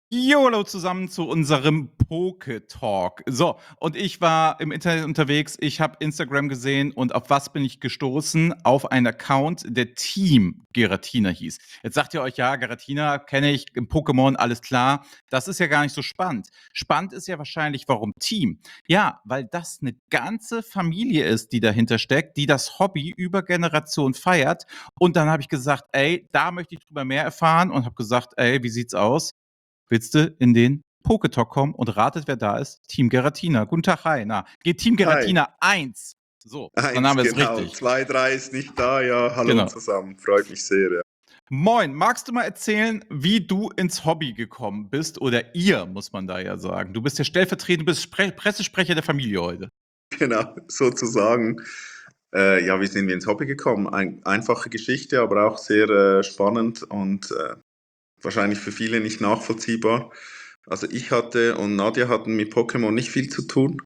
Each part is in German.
Jo, hallo zusammen zu unserem Poke-Talk. So, und ich war im Internet unterwegs, ich habe Instagram gesehen und auf was bin ich gestoßen? Auf einen Account, der Team Giratina hieß. Jetzt sagt ihr euch, ja, Giratina kenne ich, im Pokémon, alles klar. Das ist ja gar nicht so spannend. Spannend ist ja wahrscheinlich, warum Team? Ja, weil das eine ganze Familie ist, die dahinter steckt, die das Hobby über Generationen feiert. Und dann habe ich gesagt, ey, da möchte ich drüber mehr erfahren und habe gesagt, ey, wie sieht's aus? Willst du in den Poketalk kommen und ratet, wer da ist? Team Geratina. Guten Tag, hi. Na, geht Team Hi, Geratina 1. So, mein eins, Name ist genau. richtig. 2, 3 ist nicht da. Ja, hallo Genau. zusammen. Freut mich sehr. Ja. Moin, magst du mal erzählen, wie du ins Hobby gekommen bist? Oder ihr, muss man da ja sagen. Du bist ja stellvertretend, du bist Pressesprecher der Familie heute. Genau, sozusagen. Ja, wie sind wir ins Hobby gekommen? Einfache Geschichte, aber auch sehr spannend und wahrscheinlich für viele nicht nachvollziehbar. Also ich hatte und Nadja hatten mit Pokémon nicht viel zu tun.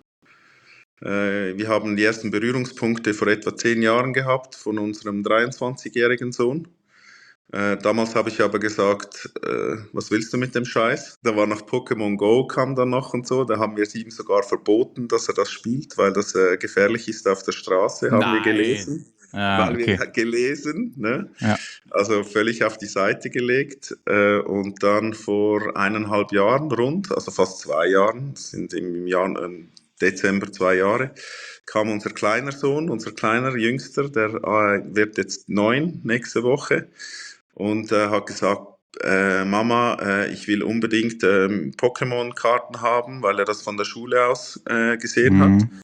Wir haben die ersten Berührungspunkte vor etwa 10 Jahren gehabt von unserem 23-jährigen Sohn. Damals habe ich aber gesagt, was willst du mit dem Scheiß? Da war noch Pokémon Go, kam dann noch und so. Da haben wir es ihm sogar verboten, dass er das spielt, weil das gefährlich ist auf der Straße, haben wir Nein. gelesen. Ah, Weil wir okay. gelesen, ne? Ja. Also völlig auf die Seite gelegt. Und dann vor 1,5 Jahren rund, also fast 2 Jahren, sind im Jahr, Dezember 2 Jahre, kam unser kleiner Sohn, unser kleiner Jüngster, der wird jetzt 9 nächste Woche und hat gesagt, Mama, ich will unbedingt Pokémon-Karten haben, weil er das von der Schule aus gesehen hat. Hm.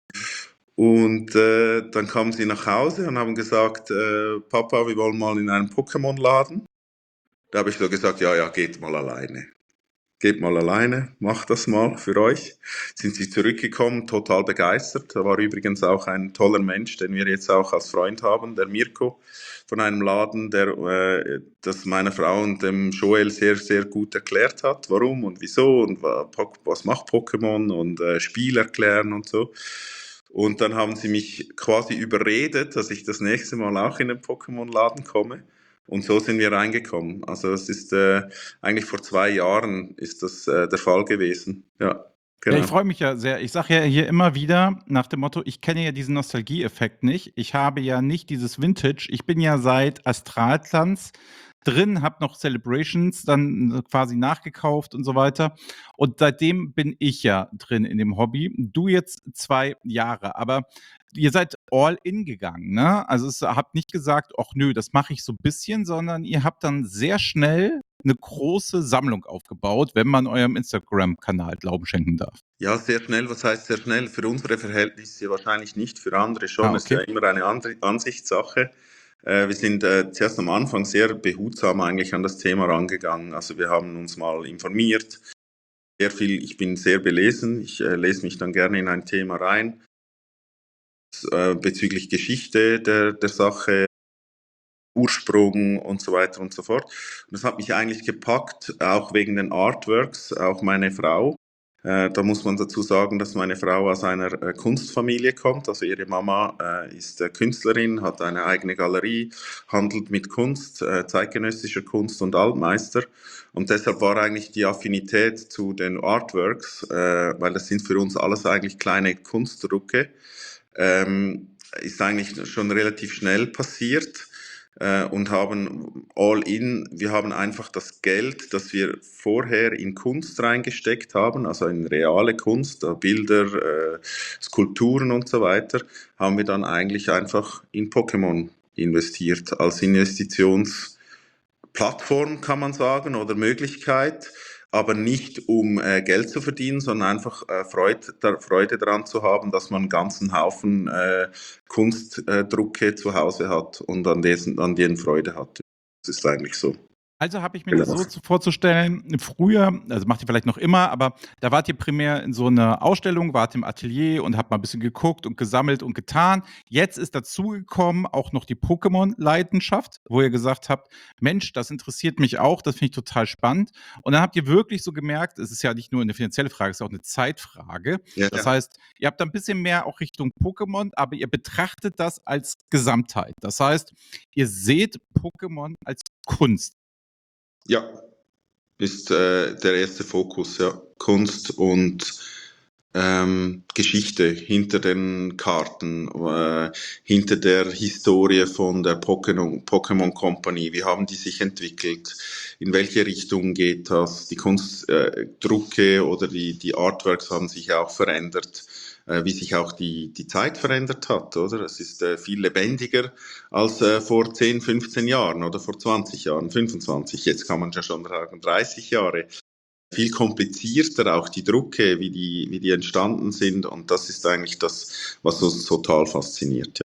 Und dann kamen sie nach Hause und haben gesagt, Papa, wir wollen mal in einen Pokémon-Laden. Da habe ich so gesagt, ja, ja, geht mal alleine. Geht mal alleine, macht das mal für euch. Sind sie zurückgekommen, total begeistert. Da war übrigens auch ein toller Mensch, den wir jetzt auch als Freund haben, der Mirko von einem Laden, der das meiner Frau und dem Joel sehr, sehr gut erklärt hat, warum und wieso und was macht Pokémon und Spiel erklären und so. Und dann haben sie mich quasi überredet, dass ich das nächste Mal auch in den Pokémon-Laden komme. Und so sind wir reingekommen. Also es ist eigentlich vor 2 Jahren ist das der Fall gewesen. Ja, Ja, ich genau. freue mich ja sehr. Ich sage ja hier immer wieder nach dem Motto, ich kenne ja diesen Nostalgieeffekt nicht. Ich habe ja nicht dieses Vintage. Ich bin ja seit Astraltanz drin, habe noch Celebrations dann quasi nachgekauft und so weiter. Und seitdem bin ich ja drin in dem Hobby. Du jetzt 2 Jahre, aber ihr seid all in gegangen, ne? Also habt nicht gesagt, ach nö, das mache ich so ein bisschen, sondern ihr habt dann sehr schnell eine große Sammlung aufgebaut, wenn man eurem Instagram-Kanal Glauben schenken darf. Ja, sehr schnell. Was heißt sehr schnell? Für unsere Verhältnisse wahrscheinlich nicht, für andere schon. Ah, Ist ja okay. immer eine andere Ansichtssache. Wir sind zuerst am Anfang sehr behutsam eigentlich an das Thema rangegangen. Also wir haben uns mal informiert, sehr viel. Ich bin sehr belesen. Ich lese mich dann gerne in ein Thema rein bezüglich Geschichte der Sache, Ursprung und so weiter und so fort. Und das hat mich eigentlich gepackt, auch wegen den Artworks, auch meine Frau. Da muss man dazu sagen, dass meine Frau aus einer Kunstfamilie kommt. Also ihre Mama ist Künstlerin, hat eine eigene Galerie, handelt mit Kunst, zeitgenössischer Kunst und Altmeister. Und deshalb war eigentlich die Affinität zu den Artworks, weil das sind für uns alles eigentlich kleine Kunstdrucke, ist eigentlich schon relativ schnell passiert und haben wir haben einfach das Geld, das wir vorher in Kunst reingesteckt haben, also in reale Kunst, Bilder, Skulpturen und so weiter, haben wir dann eigentlich einfach in Pokémon investiert als Investitionsplattform, kann man sagen, oder Möglichkeit, aber nicht um Geld zu verdienen, sondern einfach Freude daran zu haben, dass man einen ganzen Haufen Kunstdrucke zu Hause hat und an denen Freude hat. Das ist eigentlich so. Also habe ich mir das Genau. so vorzustellen, früher, also macht ihr vielleicht noch immer, aber da wart ihr primär in so einer Ausstellung, wart im Atelier und habt mal ein bisschen geguckt und gesammelt und getan. Jetzt ist dazugekommen auch noch die Pokémon-Leidenschaft, wo ihr gesagt habt, Mensch, das interessiert mich auch, das finde ich total spannend. Und dann habt ihr wirklich so gemerkt, es ist ja nicht nur eine finanzielle Frage, es ist auch eine Zeitfrage. Ja, Das ja. heißt, ihr habt da ein bisschen mehr auch Richtung Pokémon, aber ihr betrachtet das als Gesamtheit. Das heißt, ihr seht Pokémon als Kunst. Ja, ist der erste Fokus, ja. Kunst und Geschichte hinter den Karten, hinter der Historie von der Pokémon Company. Wie haben die sich entwickelt? In welche Richtung geht das? Die Kunstdrucke oder die Artworks haben sich auch verändert, wie sich auch die Zeit verändert hat, oder? Es ist viel lebendiger als vor 10, 15 Jahren oder vor 20 Jahren, 25. Jetzt kann man ja schon sagen, 30 Jahre. Viel komplizierter auch die Drucke, wie die entstanden sind. Und das ist eigentlich das, was uns total fasziniert.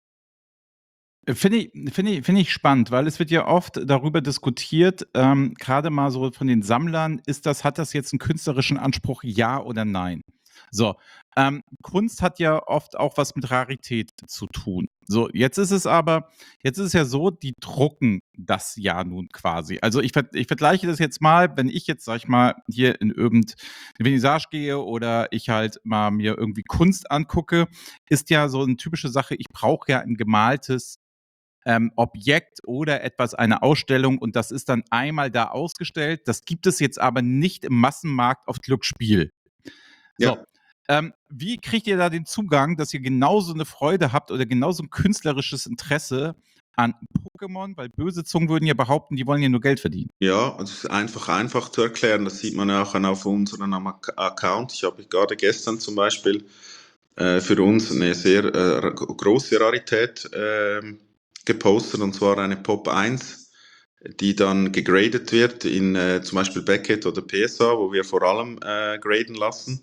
Finde ich spannend, weil es wird ja oft darüber diskutiert, grade mal so von den Sammlern, hat das jetzt einen künstlerischen Anspruch, ja oder nein? So, Kunst hat ja oft auch was mit Rarität zu tun. So, jetzt ist es ja so, die drucken das ja nun quasi. Also, ich vergleiche das jetzt mal, wenn ich jetzt, sage ich mal, hier in irgend 'ne Vernissage gehe oder ich halt mal mir irgendwie Kunst angucke, ist ja so eine typische Sache, ich brauche ja ein gemaltes Objekt oder etwas, eine Ausstellung, und das ist dann einmal da ausgestellt. Das gibt es jetzt aber nicht im Massenmarkt auf Glücksspiel. So, Ja, wie kriegt ihr da den Zugang, dass ihr genauso eine Freude habt oder genauso ein künstlerisches Interesse an Pokémon? Weil böse Zungen würden ja behaupten, die wollen ja nur Geld verdienen. ja, es ist einfach zu erklären. Das sieht man ja auch auf unserem Account. Ich habe gerade gestern zum Beispiel für uns eine sehr große Rarität gepostet, und zwar eine Pop 1, die dann gegradet wird in zum Beispiel Beckett oder PSA, wo wir vor allem graden lassen.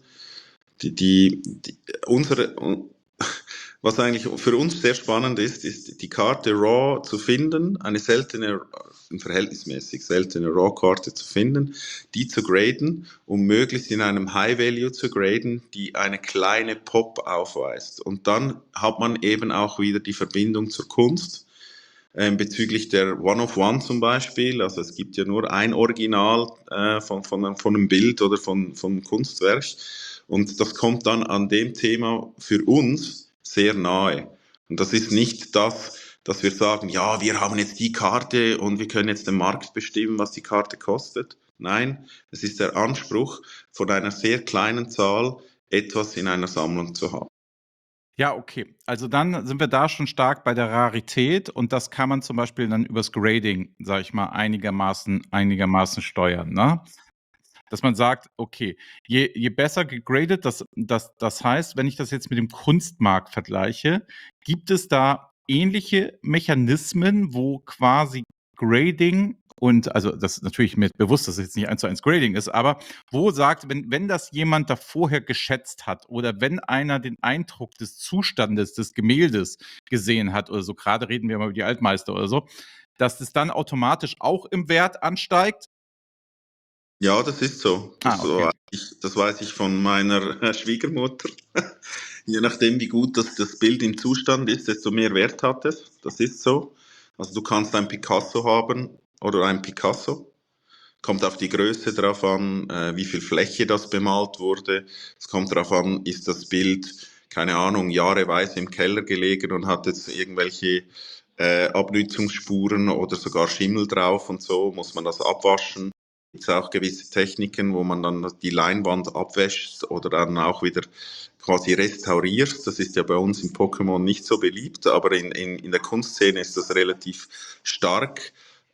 Die unsere, was eigentlich für uns sehr spannend ist, ist die Karte RAW zu finden, eine seltene, verhältnismäßig seltene RAW-Karte zu finden, die zu graden, um möglichst in einem High-Value zu graden, die eine kleine Pop aufweist. Und dann hat man eben auch wieder die Verbindung zur Kunst, bezüglich der One-of-One zum Beispiel. Also es gibt ja nur ein Original von einem Bild oder von Kunstwerk. Und das kommt dann an dem Thema für uns sehr nahe. Und das ist nicht das, dass wir sagen, ja, wir haben jetzt die Karte und wir können jetzt den Markt bestimmen, was die Karte kostet. Nein, es ist der Anspruch von einer sehr kleinen Zahl, etwas in einer Sammlung zu haben. Ja, okay. Also, dann sind wir da schon stark bei der Rarität, und das kann man zum Beispiel dann übers Grading, sage ich mal, einigermaßen steuern, ne? Dass man sagt, okay, je besser gegradet, das heißt, wenn ich das jetzt mit dem Kunstmarkt vergleiche, gibt es da ähnliche Mechanismen, wo quasi Grading, und also das ist natürlich mir bewusst, dass es jetzt nicht eins zu eins Grading ist, aber wo sagt, wenn das jemand da vorher geschätzt hat oder wenn einer den Eindruck des Zustandes des Gemäldes gesehen hat oder so, gerade reden wir mal über die Altmeister oder so, dass es dann automatisch auch im Wert ansteigt? Ja, das ist so. Ah, okay. Das weiß ich von meiner Schwiegermutter. Je nachdem, wie gut das Bild im Zustand ist, desto mehr Wert hat es. Das ist so. Also du kannst ein Picasso haben oder ein Picasso. Kommt auf die Größe drauf an, wie viel Fläche das bemalt wurde. Es kommt darauf an, ist das Bild, keine Ahnung, jahreweise im Keller gelegen und hat jetzt irgendwelche Abnützungsspuren oder sogar Schimmel drauf und so, muss man das abwaschen. Gibt es auch gewisse Techniken, wo man dann die Leinwand abwäscht oder dann auch wieder quasi restauriert. Das ist ja bei uns in Pokémon nicht so beliebt, aber in der Kunstszene ist das relativ stark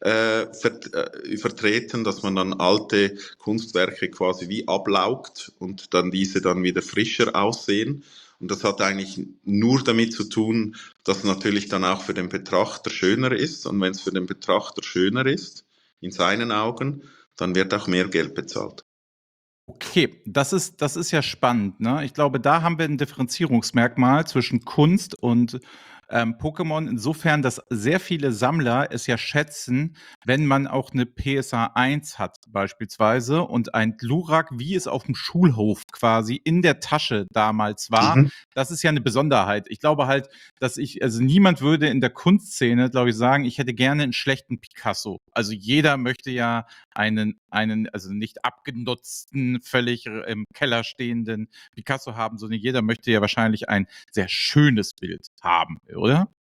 vertreten, dass man dann alte Kunstwerke quasi wie ablaugt und dann diese dann wieder frischer aussehen. Und das hat eigentlich nur damit zu tun, dass natürlich dann auch für den Betrachter schöner ist. Und wenn es für den Betrachter schöner ist, in seinen Augen, dann wird auch mehr Geld bezahlt. Okay, das ist ja spannend, ne? Ich glaube, da haben wir ein Differenzierungsmerkmal zwischen Kunst und, Pokémon insofern, dass sehr viele Sammler es ja schätzen, wenn man auch eine PSA 1 hat beispielsweise und ein Glurak, wie es auf dem Schulhof quasi in der Tasche damals war. Mhm. Das ist ja eine Besonderheit. Ich glaube halt, also, niemand würde in der Kunstszene, glaube ich, sagen: „Ich hätte gerne einen schlechten Picasso.“ Also, jeder möchte ja einen also nicht abgenutzten, völlig im Keller stehenden Picasso haben, sondern jeder möchte ja wahrscheinlich ein sehr schönes Bild haben, oder?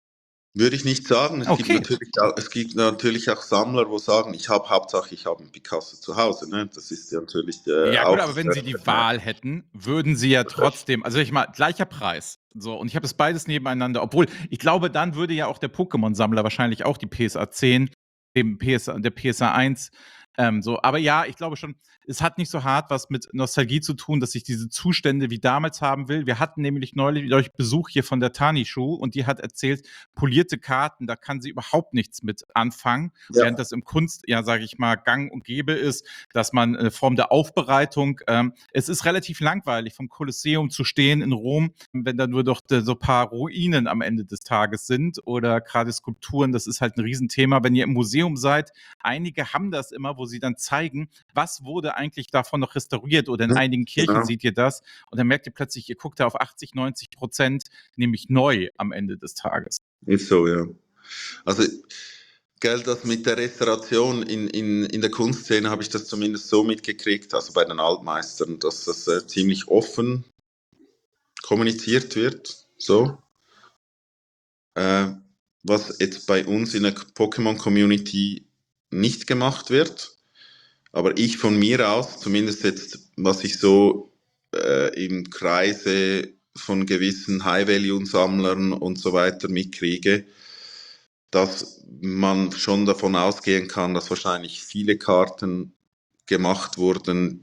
Würde ich nicht sagen. Okay. Es gibt natürlich auch Sammler, wo sagen, Hauptsache ich habe einen Picasso zu Hause. Ne? Das ist ja natürlich Ja gut, auch aber wenn Sie die Wahl hätten, würden Sie ja trotzdem, also ich mal, gleicher Preis. So, und ich habe es beides nebeneinander, obwohl ich glaube, dann würde ja auch der Pokémon-Sammler wahrscheinlich auch die PSA 10, der PSA 1, so. Aber ja, ich glaube schon, es hat nicht so hart was mit Nostalgie zu tun, dass ich diese Zustände wie damals haben will. Wir hatten nämlich neulich Besuch hier von der Tanishu und die hat erzählt, polierte Karten, da kann sie überhaupt nichts mit anfangen, während ja, das im Kunst, ja, sage ich mal, gang und gäbe ist, dass man eine Form der Aufbereitung, es ist relativ langweilig, vom Kolosseum zu stehen in Rom, wenn da nur doch so ein paar Ruinen am Ende des Tages sind oder gerade Skulpturen, das ist halt ein Riesenthema. Wenn ihr im Museum seid, einige haben das immer, wo sie dann zeigen, was wurde eigentlich davon noch restauriert, oder in einigen Kirchen genau. seht ihr das und dann merkt ihr plötzlich, ihr guckt da auf 80-90%, nämlich neu am Ende des Tages. Ist so, ja. Also, gell, das mit der Restauration in der Kunstszene habe ich das zumindest so mitgekriegt, also bei den Altmeistern, dass das ziemlich offen kommuniziert wird. So. Äh, was jetzt bei uns in der Pokémon-Community nicht gemacht wird. Aber ich von mir aus, zumindest jetzt, was ich so im Kreise von gewissen High-Value-Sammlern und so weiter mitkriege, dass man schon davon ausgehen kann, dass wahrscheinlich viele Karten gemacht wurden,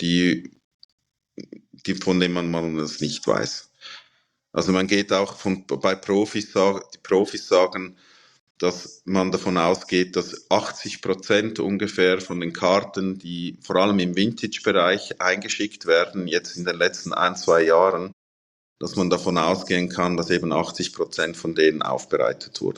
von denen man es nicht weiß. Also man geht auch bei Profis, die Profis sagen, dass man davon ausgeht, dass 80% ungefähr von den Karten, die vor allem im Vintage-Bereich eingeschickt werden, jetzt in den letzten 1, 2 Jahren, dass man davon ausgehen kann, dass eben 80% von denen aufbereitet wurden.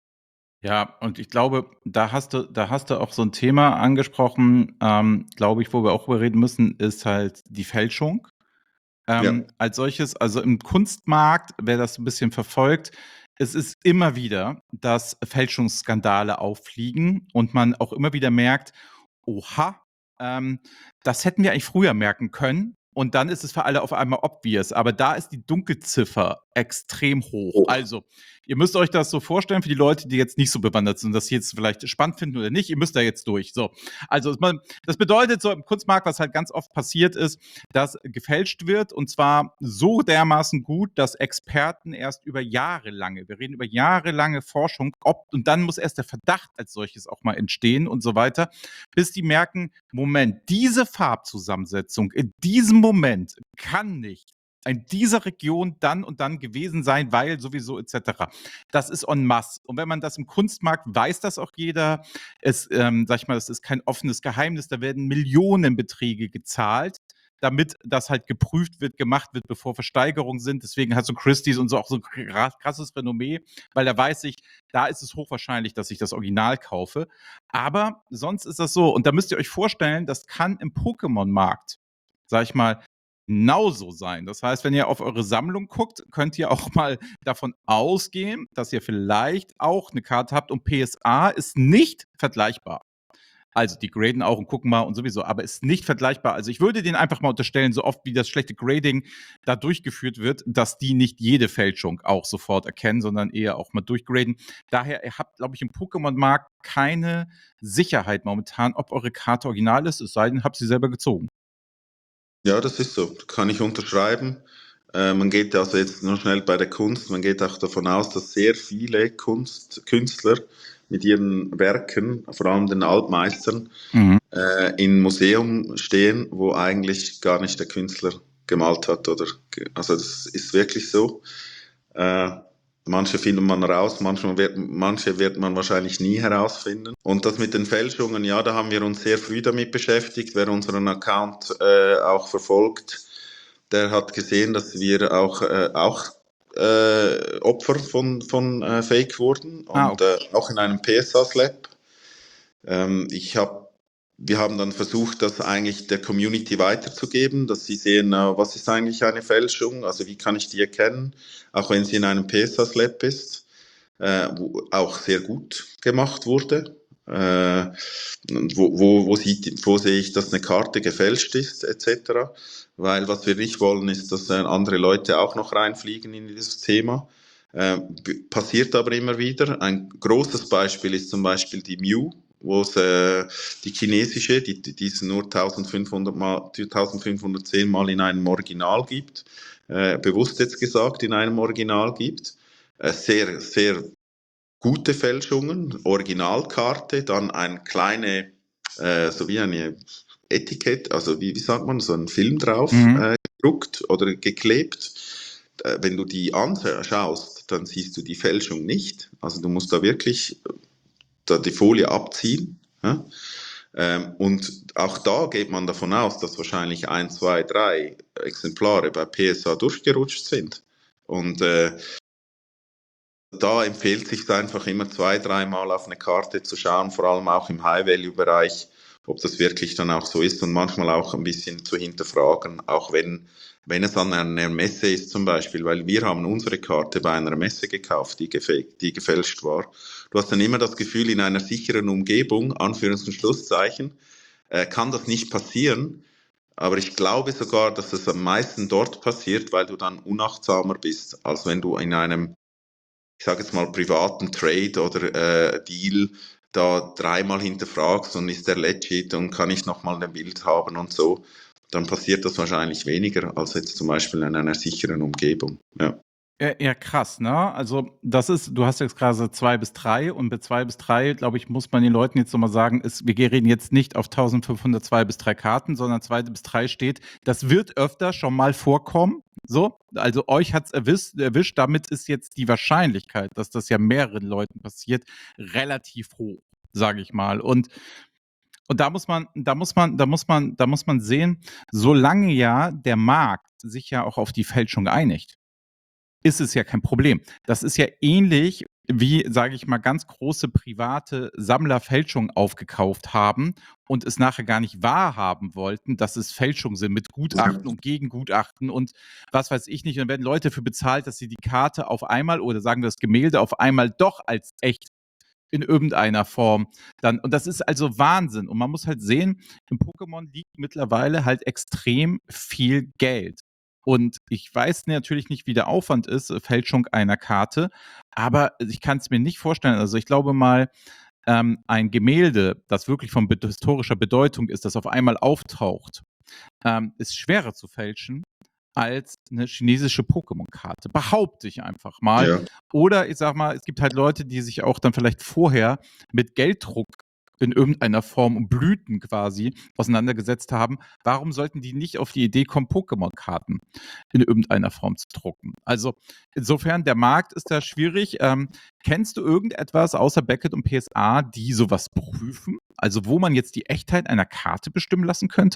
Ja, und ich glaube, da hast du auch so ein Thema angesprochen, glaube ich, wo wir auch drüber reden müssen, ist halt die Fälschung. Ja, Als solches, also im Kunstmarkt, wer das ein bisschen verfolgt, es ist immer wieder, dass Fälschungsskandale auffliegen und man auch immer wieder merkt, oha, ähm, das hätten wir eigentlich früher merken können. Und dann ist es für alle auf einmal obvious. Aber da ist die Dunkelziffer extrem hoch. hoch. Also, ihr müsst euch das so vorstellen für die Leute, die jetzt nicht so bewandert sind, das jetzt vielleicht spannend finden oder nicht. Ihr müsst da jetzt durch. So. Also, das bedeutet so im Kunstmarkt, was halt ganz oft passiert ist, dass gefälscht wird und zwar so dermaßen gut, dass Experten erst über jahrelange, wir reden über jahrelange Forschung, und dann muss erst der Verdacht als solches auch mal entstehen und so weiter, bis die merken, Moment, diese Farbzusammensetzung in diesem Moment kann nicht in dieser Region dann und dann gewesen sein, weil sowieso etc. Das ist en masse. Und wenn man das im Kunstmarkt weiß, das auch jeder. Sag ich mal, das ist kein offenes Geheimnis. Da werden Millionenbeträge gezahlt, damit das halt geprüft wird, gemacht wird, bevor Versteigerungen sind. Deswegen hat so Christie's und so auch so ein krasses Renommee, weil da weiß ich, da ist es hochwahrscheinlich, dass ich das Original kaufe. Aber sonst ist das so. Und da müsst ihr euch vorstellen, das kann im Pokémon-Markt, sag ich mal, genauso sein. Das heißt, wenn ihr auf eure Sammlung guckt, könnt ihr auch mal davon ausgehen, dass ihr vielleicht auch eine Karte habt und PSA ist nicht vergleichbar. Also die graden auch und gucken mal und sowieso, aber ist nicht vergleichbar. Also ich würde denen einfach mal unterstellen, so oft wie das schlechte Grading da durchgeführt wird, dass die nicht jede Fälschung auch sofort erkennen, sondern eher auch mal durchgraden. Daher, ihr habt, glaube ich, im Pokémon-Markt keine Sicherheit momentan, ob eure Karte original ist, es sei denn, habt sie selber gezogen. Ja, das ist so. Kann ich unterschreiben. Man geht also jetzt nur schnell bei der Kunst, man geht auch davon aus, dass sehr viele Künstler mit ihren Werken, vor allem den Altmeistern, Mhm. in Museum stehen, wo eigentlich gar nicht der Künstler gemalt hat. Also das ist wirklich so. Äh, manche findet man raus, manche wird man wahrscheinlich nie herausfinden. Und das mit den Fälschungen, ja, da haben wir uns sehr früh damit beschäftigt. Wer unseren Account auch verfolgt, der hat gesehen, dass wir auch Opfer von Fake wurden Ah, und okay. auch in einem PSA-Slap. Wir haben dann versucht, das eigentlich der Community weiterzugeben, dass sie sehen, was ist eigentlich eine Fälschung, also wie kann ich die erkennen, auch wenn sie in einem PSA-Slab ist, wo auch sehr gut gemacht wurde. Wo sehe ich, dass eine Karte gefälscht ist, etc. Weil was wir nicht wollen, ist, dass andere Leute auch noch reinfliegen in dieses Thema. Passiert aber immer wieder. Ein großes Beispiel ist zum Beispiel die Mew, wo es die chinesische, die es nur 1510 Mal in einem Original gibt, bewusst jetzt gesagt, in einem Original gibt. Sehr, sehr gute Fälschungen, Originalkarte, dann eine kleine, so wie eine Etikett, also wie sagt man, so ein Film drauf gedruckt oder geklebt. Wenn du die anschaust, dann siehst du die Fälschung nicht. Also du musst da wirklich da die Folie abziehen. Ja? Und auch da geht man davon aus, dass wahrscheinlich 1, 2, 3 Exemplare bei PSA durchgerutscht sind. Und da empfiehlt sich einfach immer 2, 3 Mal auf eine Karte zu schauen, vor allem auch im High-Value-Bereich, ob das wirklich dann auch so ist und manchmal auch ein bisschen zu hinterfragen, auch wenn es an einer Messe ist zum Beispiel, weil wir haben unsere Karte bei einer Messe gekauft, die gefälscht war. Du hast dann immer das Gefühl, in einer sicheren Umgebung, Anführungs- und Schlusszeichen, kann das nicht passieren. Aber ich glaube sogar, dass es am meisten dort passiert, weil du dann unachtsamer bist, als wenn du in einem, ich sage jetzt mal, privaten Trade oder Deal da 3 Mal hinterfragst und ist der legit und kann ich nochmal ein Bild haben und so, dann passiert das wahrscheinlich weniger als jetzt zum Beispiel in einer sicheren Umgebung. Ja. Ja, krass, ne? Also, das ist, du hast jetzt gerade 2 bis 3 und bei 2 bis 3, glaube ich, muss man den Leuten jetzt nochmal sagen, wir reden jetzt nicht auf 1502 bis 3 Karten, sondern 2 bis 3 steht, das wird öfter schon mal vorkommen. So, also euch hat's erwischt, damit ist jetzt die Wahrscheinlichkeit, dass das ja mehreren Leuten passiert, relativ hoch, sage ich mal. Und da muss man sehen, solange ja der Markt sich ja auch auf die Fälschung einigt, ist es ja kein Problem. Das ist ja ähnlich wie, sage ich mal, ganz große private Sammler Fälschungen aufgekauft haben und es nachher gar nicht wahrhaben wollten, dass es Fälschungen sind mit Gutachten und Gegengutachten und was weiß ich nicht. Und dann werden Leute dafür bezahlt, dass sie die Karte auf einmal oder sagen wir das Gemälde auf einmal doch als echt in irgendeiner Form dann. Und das ist also Wahnsinn. Und man muss halt sehen, im Pokémon liegt mittlerweile halt extrem viel Geld. Und ich weiß natürlich nicht, wie der Aufwand ist, Fälschung einer Karte, aber ich kann es mir nicht vorstellen. Also ich glaube mal, ein Gemälde, das wirklich von historischer Bedeutung ist, das auf einmal auftaucht, ist schwerer zu fälschen als eine chinesische Pokémon-Karte. Behaupte ich einfach mal. Ja. Oder ich sag mal, es gibt halt Leute, die sich auch dann vielleicht vorher mit Gelddruck in irgendeiner Form und Blüten quasi auseinandergesetzt haben. Warum sollten die nicht auf die Idee kommen, Pokémon-Karten in irgendeiner Form zu drucken? Also insofern, der Markt ist da schwierig. Kennst du irgendetwas außer Beckett und PSA, die sowas prüfen? Also wo man jetzt die Echtheit einer Karte bestimmen lassen könnte?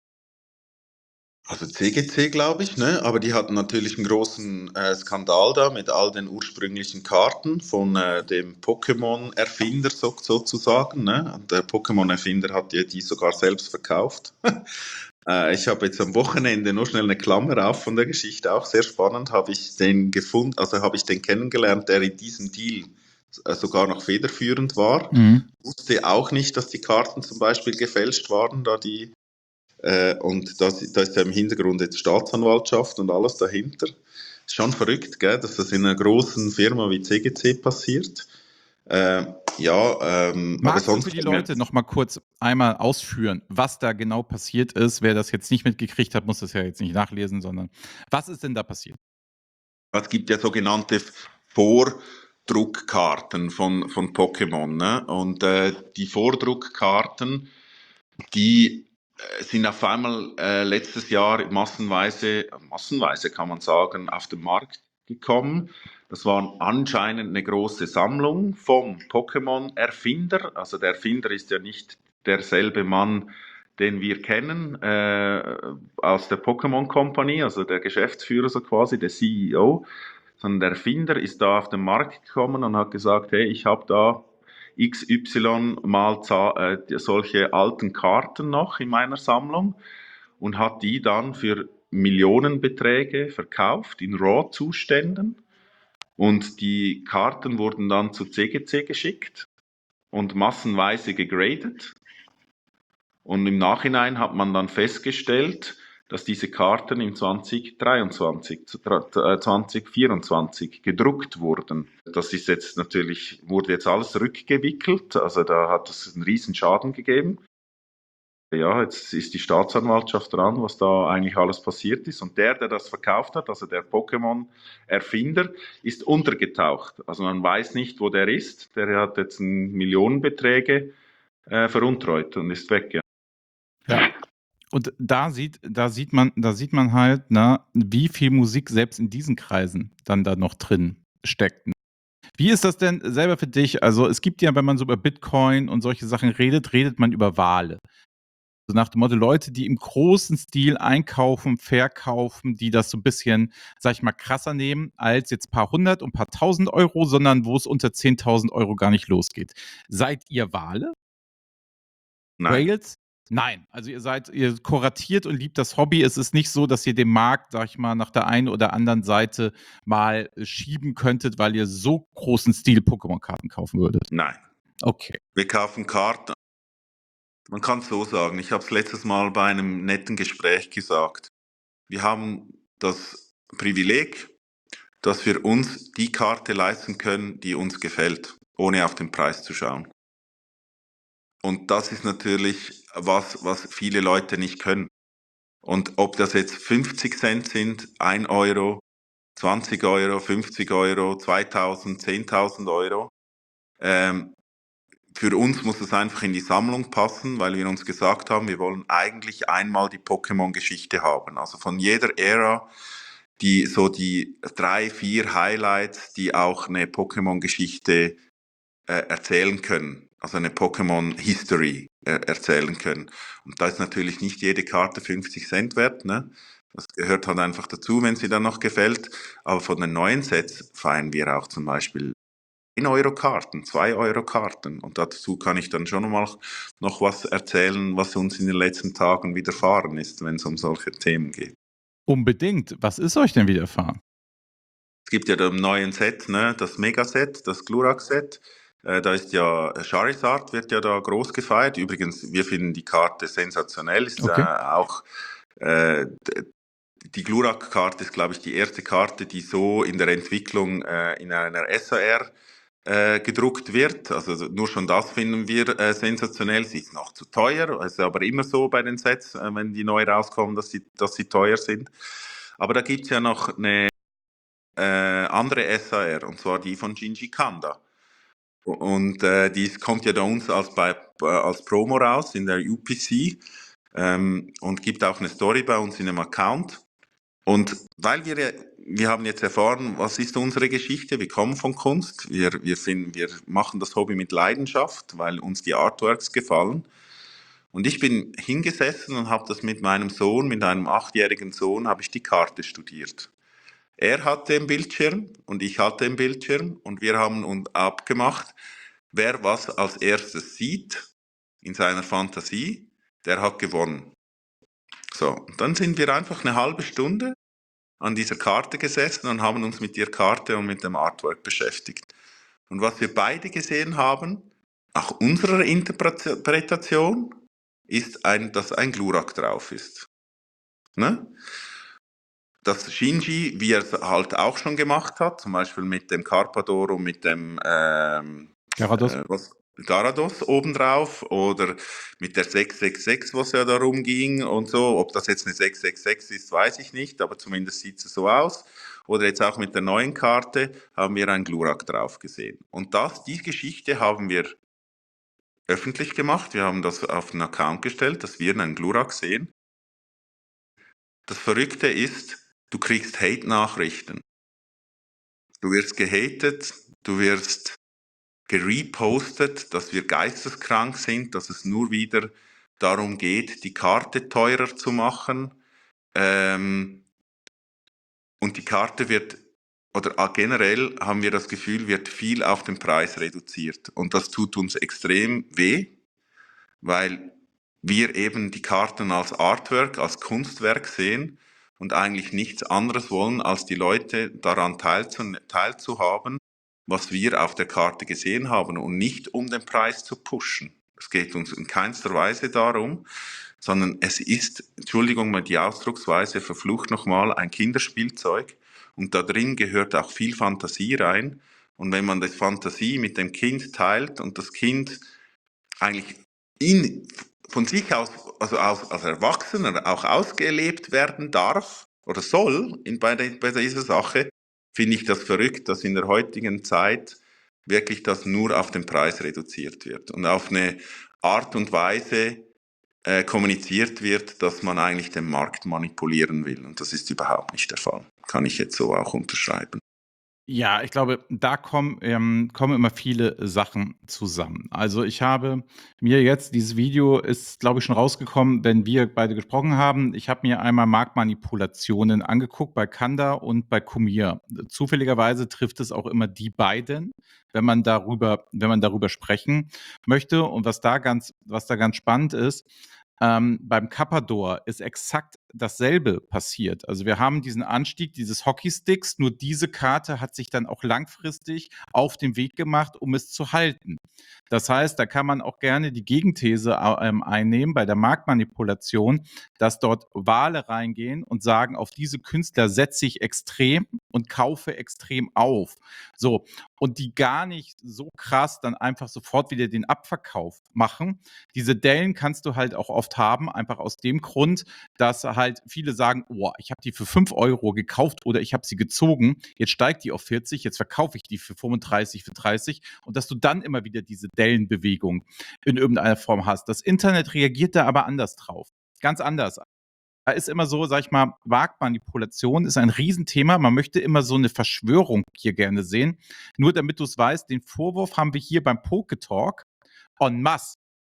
Also CGC, glaube ich, ne? Aber die hatten natürlich einen großen Skandal da mit all den ursprünglichen Karten von dem Pokémon-Erfinder sozusagen. Ne? Und der Pokémon-Erfinder hat ja die sogar selbst verkauft. Ich habe jetzt am Wochenende nur schnell eine Klammer auf von der Geschichte, auch sehr spannend, habe ich den gefunden, also habe ich den kennengelernt, der in diesem Deal sogar noch federführend war. Mhm. Wusste auch nicht, dass die Karten zum Beispiel gefälscht waren, und da ist ja im Hintergrund jetzt Staatsanwaltschaft und alles dahinter. Ist schon verrückt, gell, dass das in einer großen Firma wie CGC passiert. Ja, aber Magst du sonst für die Leute noch mal kurz einmal ausführen, was da genau passiert ist? Wer das jetzt nicht mitgekriegt hat, muss das ja jetzt nicht nachlesen, sondern was ist denn da passiert? es gibt ja sogenannte Vordruckkarten von Pokémon, ne? Und die Vordruckkarten, die sind auf einmal letztes Jahr massenweise kann man sagen, auf den Markt gekommen. Das war anscheinend eine große Sammlung vom Pokémon-Erfinder. Also der Erfinder ist ja nicht derselbe Mann, den wir kennen aus der Pokémon Company, also der Geschäftsführer so quasi, der CEO, sondern der Erfinder ist da auf den Markt gekommen und hat gesagt, hey, ich habe da XY mal solche alten Karten noch in meiner Sammlung und hat die dann für Millionenbeträge verkauft in RAW-Zuständen und die Karten wurden dann zu CGC geschickt und massenweise gegradet und im Nachhinein hat man dann festgestellt, dass diese Karten im 2024 gedruckt wurden. Das ist jetzt natürlich, wurde jetzt alles rückgewickelt, also da hat es einen riesen Schaden gegeben. Ja, jetzt ist die Staatsanwaltschaft dran, was da eigentlich alles passiert ist. Und der das verkauft hat, also der Pokémon-Erfinder, ist untergetaucht. Also man weiß nicht, wo der ist. Der hat jetzt Millionenbeträge veruntreut und ist weg. Ja. Und da sieht man halt, ne, wie viel Musik selbst in diesen Kreisen dann da noch drin steckt. Wie ist das denn selber für dich? Also, es gibt ja, wenn man so über Bitcoin und solche Sachen redet, redet man über Wale. So nach dem Motto, Leute, die im großen Stil einkaufen, verkaufen, die das so ein bisschen, sage ich mal, krasser nehmen als jetzt paar hundert und paar tausend Euro, sondern wo es unter 10.000 Euro gar nicht losgeht. Seid ihr Wale? Nein. Whales? Nein. Also ihr kuratiert und liebt das Hobby. Es ist nicht so, dass ihr den Markt, sag ich mal, nach der einen oder anderen Seite mal schieben könntet, weil ihr so großen Stil Pokémon-Karten kaufen würdet. Nein. Okay. Wir kaufen Karten. Man kann es so sagen, ich habe es letztes Mal bei einem netten Gespräch gesagt. Wir haben das Privileg, dass wir uns die Karte leisten können, die uns gefällt, ohne auf den Preis zu schauen. Und das ist natürlich was viele Leute nicht können. Und ob das jetzt 50 Cent sind, 1 Euro, 20 Euro, 50 Euro, 2000, 10.000 Euro, für uns muss es einfach in die Sammlung passen, weil wir uns gesagt haben, wir wollen eigentlich einmal die Pokémon-Geschichte haben. Also von jeder Ära die 3, 4 Highlights, die auch eine Pokémon-Geschichte erzählen können. Also eine Pokémon-History erzählen können. Und da ist natürlich nicht jede Karte 50 Cent wert, ne? Das gehört halt einfach dazu, wenn sie dann noch gefällt. Aber von den neuen Sets feiern wir auch zum Beispiel 1 Euro Karten, 2 Euro Karten. Und dazu kann ich dann schon mal noch was erzählen, was uns in den letzten Tagen widerfahren ist, wenn es um solche Themen geht. Unbedingt. Was ist euch denn widerfahren? Es gibt ja im neuen Set, ne, das Megaset, das Glurak-Set. Da ist ja Charizard, wird ja da groß gefeiert. Übrigens, wir finden die Karte sensationell. Ist Okay. auch die Glurak-Karte ist, glaube ich, die erste Karte, die so in der Entwicklung in einer SAR gedruckt wird. Also nur schon das finden wir sensationell. Sie ist noch zu teuer, es ist aber immer so bei den Sets, wenn die neu rauskommen, dass sie teuer sind. Aber da gibt es ja noch eine andere SAR, und zwar die von Shinji Kanda. Und die kommt ja da uns als Promo raus in der UPC und gibt auch eine Story bei uns in einem Account. Und weil wir haben jetzt erfahren, was ist unsere Geschichte, wir kommen von Kunst, wir machen das Hobby mit Leidenschaft, weil uns die Artworks gefallen. Und ich bin hingesessen und habe das mit meinem Sohn, mit einem 8-jährigen Sohn, habe ich die Karte studiert. Er hatte den Bildschirm und ich hatte den Bildschirm und wir haben uns abgemacht, wer was als erstes sieht in seiner Fantasie, der hat gewonnen. So, und dann sind wir einfach eine halbe Stunde an dieser Karte gesessen und haben uns mit der Karte und mit dem Artwork beschäftigt. Und was wir beide gesehen haben, nach unserer Interpretation, ist dass ein Glurak drauf ist. Ne? Dass Shinji, wie er es halt auch schon gemacht hat, zum Beispiel mit dem Carpador und mit dem Garados? Garados obendrauf oder mit der 666, was ja darum ging und so. Ob das jetzt eine 666 ist, weiß ich nicht, aber zumindest sieht es so aus. Oder jetzt auch mit der neuen Karte haben wir einen Glurak drauf gesehen. Und die Geschichte haben wir öffentlich gemacht. Wir haben das auf den Account gestellt, dass wir einen Glurak sehen. Das Verrückte ist, du kriegst Hate-Nachrichten. Du wirst gehatet, du wirst gerepostet, dass wir geisteskrank sind, dass es nur wieder darum geht, die Karte teurer zu machen. Und die Karte oder generell haben wir das Gefühl, wird viel auf den Preis reduziert. Und das tut uns extrem weh, weil wir eben die Karten als Artwork, als Kunstwerk sehen und eigentlich nichts anderes wollen, als die Leute daran teilzuhaben, was wir auf der Karte gesehen haben und nicht um den Preis zu pushen. Es geht uns in keinster Weise darum, sondern es ist, Entschuldigung mal die Ausdrucksweise, verflucht nochmal, ein Kinderspielzeug. Und da drin gehört auch viel Fantasie rein. Und wenn man das Fantasie mit dem Kind teilt und das Kind eigentlich in, von sich aus, also als Erwachsener auch ausgelebt werden darf oder soll bei dieser Sache, finde ich das verrückt, dass in der heutigen Zeit wirklich das nur auf den Preis reduziert wird und auf eine Art und Weise kommuniziert wird, dass man eigentlich den Markt manipulieren will. Und das ist überhaupt nicht der Fall. Kann ich jetzt so auch unterschreiben. Ja, ich glaube, da kommen immer viele Sachen zusammen. Also, ich habe mir jetzt dieses Video ist, glaube ich, schon rausgekommen, wenn wir beide gesprochen haben. Ich habe mir einmal Marktmanipulationen angeguckt bei Kanda und bei Kumir. Zufälligerweise trifft es auch immer die beiden, wenn man darüber sprechen möchte. Und was da ganz spannend ist, beim Carpador ist exakt dasselbe passiert. Also, wir haben diesen Anstieg dieses Hockeysticks, nur diese Karte hat sich dann auch langfristig auf den Weg gemacht, um es zu halten. Das heißt, da kann man auch gerne die Gegenthese einnehmen bei der Marktmanipulation, dass dort Wale reingehen und sagen: „Auf diese Künstler setze ich extrem und kaufe extrem auf.“ So, und die gar nicht so krass dann einfach sofort wieder den Abverkauf machen. Diese Dellen kannst du halt auch oft haben, einfach aus dem Grund, dass halt viele sagen: „Oh, ich habe die für 5 € gekauft oder ich habe sie gezogen, jetzt steigt die auf 40, jetzt verkaufe ich die für 35, für 30“, und dass du dann immer wieder diese Dellenbewegung in irgendeiner Form hast. Das Internet reagiert da aber anders drauf, ganz anders. Da ist immer so, sage ich mal, Marktmanipulation ist ein Riesenthema. Man möchte immer so eine Verschwörung hier gerne sehen. Nur damit du es weißt, den Vorwurf haben wir hier beim Poketalk en masse.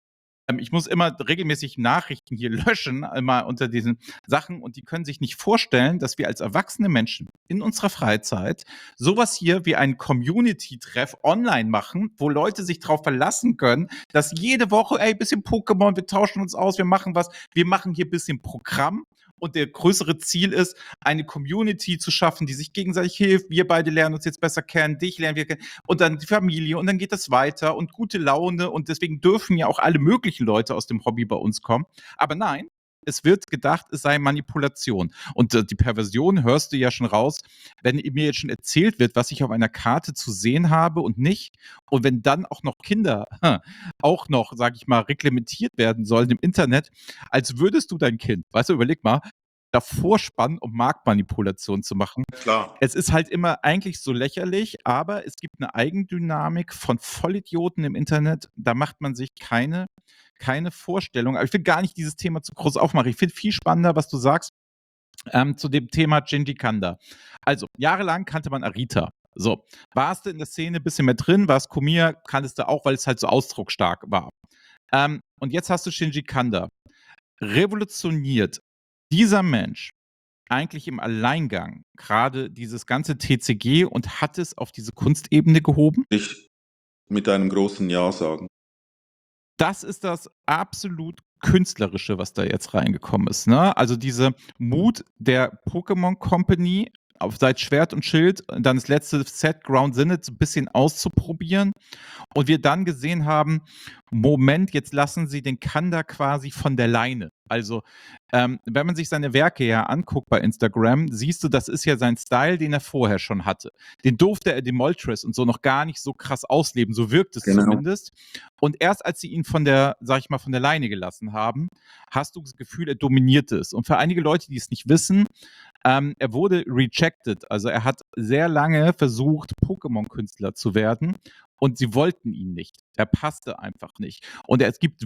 Ich muss immer regelmäßig Nachrichten hier löschen, immer unter diesen Sachen, und die können sich nicht vorstellen, dass wir als erwachsene Menschen in unserer Freizeit sowas hier wie ein Community-Treff online machen, wo Leute sich darauf verlassen können, dass jede Woche, ey, bisschen Pokémon, wir tauschen uns aus, wir machen was, wir machen hier bisschen Programm. Und der größere Ziel ist, eine Community zu schaffen, die sich gegenseitig hilft. Wir beide lernen uns jetzt besser kennen, dich lernen wir kennen, und dann die Familie, und dann geht das weiter und gute Laune, und deswegen dürfen ja auch alle möglichen Leute aus dem Hobby bei uns kommen. Aber nein, es wird gedacht, es sei Manipulation. Und die Perversion hörst du ja schon raus, wenn mir jetzt schon erzählt wird, was ich auf einer Karte zu sehen habe und nicht. Und wenn dann auch noch Kinder auch noch, sag ich mal, reglementiert werden sollen im Internet, als würdest du dein Kind, weißt du, überleg mal, davor spannen, um Marktmanipulation zu machen. Klar. Es ist halt immer eigentlich so lächerlich, aber es gibt eine Eigendynamik von Vollidioten im Internet, da macht man sich keine Vorstellung. Aber ich will gar nicht dieses Thema zu groß aufmachen. Ich finde viel spannender, was du sagst, zu dem Thema Shinji Kanda. Also, jahrelang kannte man Arita. So, warst du in der Szene ein bisschen mehr drin, warst Kumir, kanntest du auch, weil es halt so ausdrucksstark war. Und jetzt hast du Shinji Kanda. Revolutioniert dieser Mensch eigentlich im Alleingang gerade dieses ganze TCG und hat es auf diese Kunstebene gehoben? Ich mit einem großen Ja sagen. Das ist das absolut Künstlerische, was da jetzt reingekommen ist, ne? Also, diese Mut der Pokémon Company auf seit Schwert und Schild, dann das letzte Set Ground Sinnet so 'n bisschen auszuprobieren, und wir dann gesehen haben: „Moment, jetzt lassen sie den Kanda quasi von der Leine.“ Also, wenn man sich seine Werke ja anguckt bei Instagram, siehst du, das ist ja sein Style, den er vorher schon hatte. Den durfte er dem Moltres und so noch gar nicht so krass ausleben, so wirkt es Genau. zumindest. Und erst als sie ihn von der, sage ich mal, von der Leine gelassen haben, hast du das Gefühl, er dominiert es. Und für einige Leute, die es nicht wissen, er wurde rejected. Also, er hat sehr lange versucht, Pokémon-Künstler zu werden, und sie wollten ihn nicht. Er passte einfach nicht. Und es gibt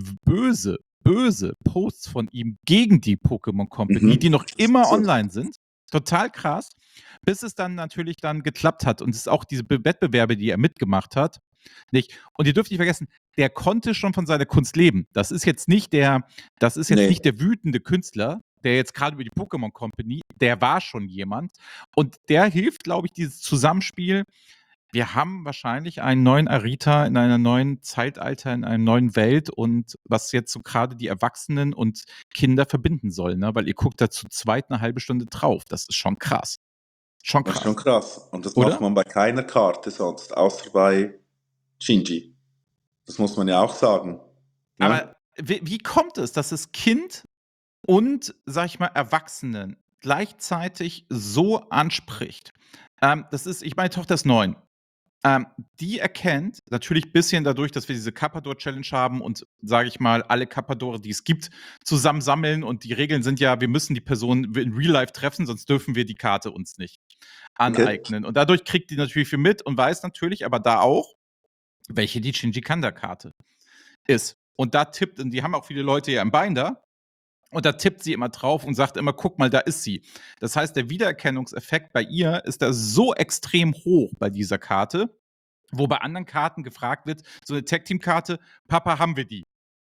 böse Posts von ihm gegen die Pokémon Company, die noch immer So. online sind. Total krass. Bis es dann natürlich dann geklappt hat, und es ist auch diese Wettbewerbe, die er mitgemacht hat, nicht. Und ihr dürft nicht vergessen, der konnte schon von seiner Kunst leben. Das ist jetzt nicht Nee. der wütende Künstler, der jetzt gerade über die Pokémon Company, der war schon jemand. Und der hilft, glaube ich, dieses Zusammenspiel. Wir haben wahrscheinlich einen neuen Arita in einer neuen Zeitalter, in einer neuen Welt, und was jetzt so gerade die Erwachsenen und Kinder verbinden soll, ne? Weil ihr guckt da zu zweit 'ne halbe Stunde drauf. Das ist schon krass. Schon Das ist schon krass, krass. Und das macht oder? man bei keiner Karte sonst, außer bei Shinji. Das muss man ja auch sagen. Ne? Aber wie kommt es, dass das Kind und, sage ich mal, Erwachsenen gleichzeitig so anspricht. Das ist ich meine Tochter ist 9. Ähm, Die erkennt natürlich ein bisschen dadurch, dass wir diese Carpador-Challenge haben und, sage ich mal, alle Carpadore, die es gibt, zusammen sammeln und die Regeln sind ja, wir müssen die Person in Real Life treffen, sonst dürfen wir die Karte uns nicht Okay. aneignen. Und dadurch kriegt die natürlich viel mit und weiß natürlich aber da auch, welche die Shinji Kanda-Karte ist. Und da tippt und die haben auch viele Leute ja im Binder und da tippt sie immer drauf und sagt immer: „Guck mal, da ist sie.“ Das heißt, der Wiedererkennungseffekt bei ihr ist da so extrem hoch bei dieser Karte, wo bei anderen Karten gefragt wird, so eine Tag-Team-Karte: „Papa, haben wir die?“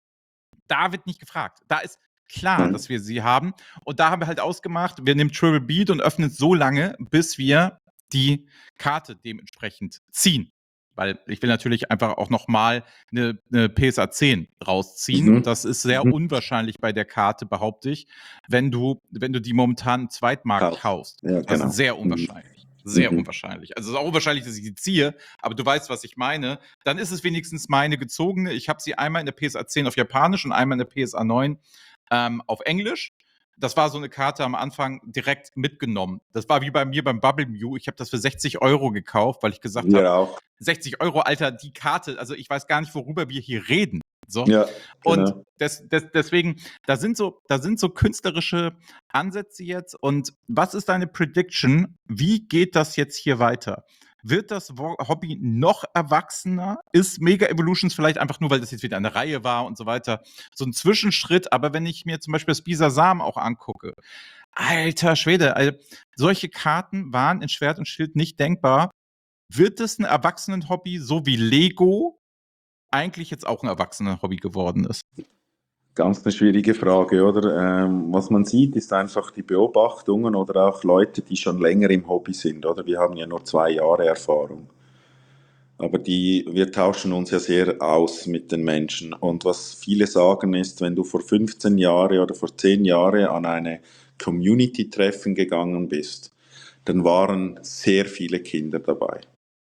Da wird nicht gefragt. Da ist klar, Mhm. dass wir sie haben. Und da haben wir halt ausgemacht, wir nehmen Triple Beat und öffnen es so lange, bis wir die Karte dementsprechend ziehen. Weil ich will natürlich einfach auch noch mal 'ne PSA 10 rausziehen und Mhm. das ist sehr Mhm. unwahrscheinlich bei der Karte, behaupte ich, wenn du die momentan im Zweitmarkt Kauf. kaufst. Ja, Das ist genau. sehr Mhm. unwahrscheinlich. Sehr Mhm. unwahrscheinlich. Also, es ist auch unwahrscheinlich, dass ich sie ziehe, aber du weißt, was ich meine. Dann ist es wenigstens meine gezogene. Ich habe sie einmal in der PSA 10 auf Japanisch und einmal in der PSA 9 auf Englisch. Das war so eine Karte am Anfang direkt mitgenommen. Das war wie bei mir beim Bubble Mew. Ich habe das für 60 € gekauft, weil ich gesagt habe, Wir auch. 60 €, Alter, die Karte, also ich weiß gar nicht, worüber wir hier reden. So. Ja, Und genau. deswegen, da sind so künstlerische Ansätze jetzt. Und was ist deine Prediction? Wie geht das jetzt hier weiter? Wird das Hobby noch erwachsener? Ist Mega Evolutions vielleicht einfach nur, weil das jetzt wieder eine Reihe war und so weiter, so ein Zwischenschritt? Aber wenn ich mir zum Beispiel das Bisasam auch angucke, alter Schwede, solche Karten waren in Schwert und Schild nicht denkbar. Wird es ein Erwachsenen-Hobby, so wie Lego eigentlich jetzt auch ein Erwachsenen-Hobby geworden ist? Ganz eine schwierige Frage, oder? Was man sieht, ist einfach die Beobachtungen oder auch Leute, die schon länger im Hobby sind, oder? Wir haben ja nur 2 Jahre Erfahrung. Aber wir tauschen uns ja sehr aus mit den Menschen. Und was viele sagen ist, wenn du vor 15 Jahren oder vor 10 Jahren an eine Community-Treffen gegangen bist, dann waren sehr viele Kinder dabei.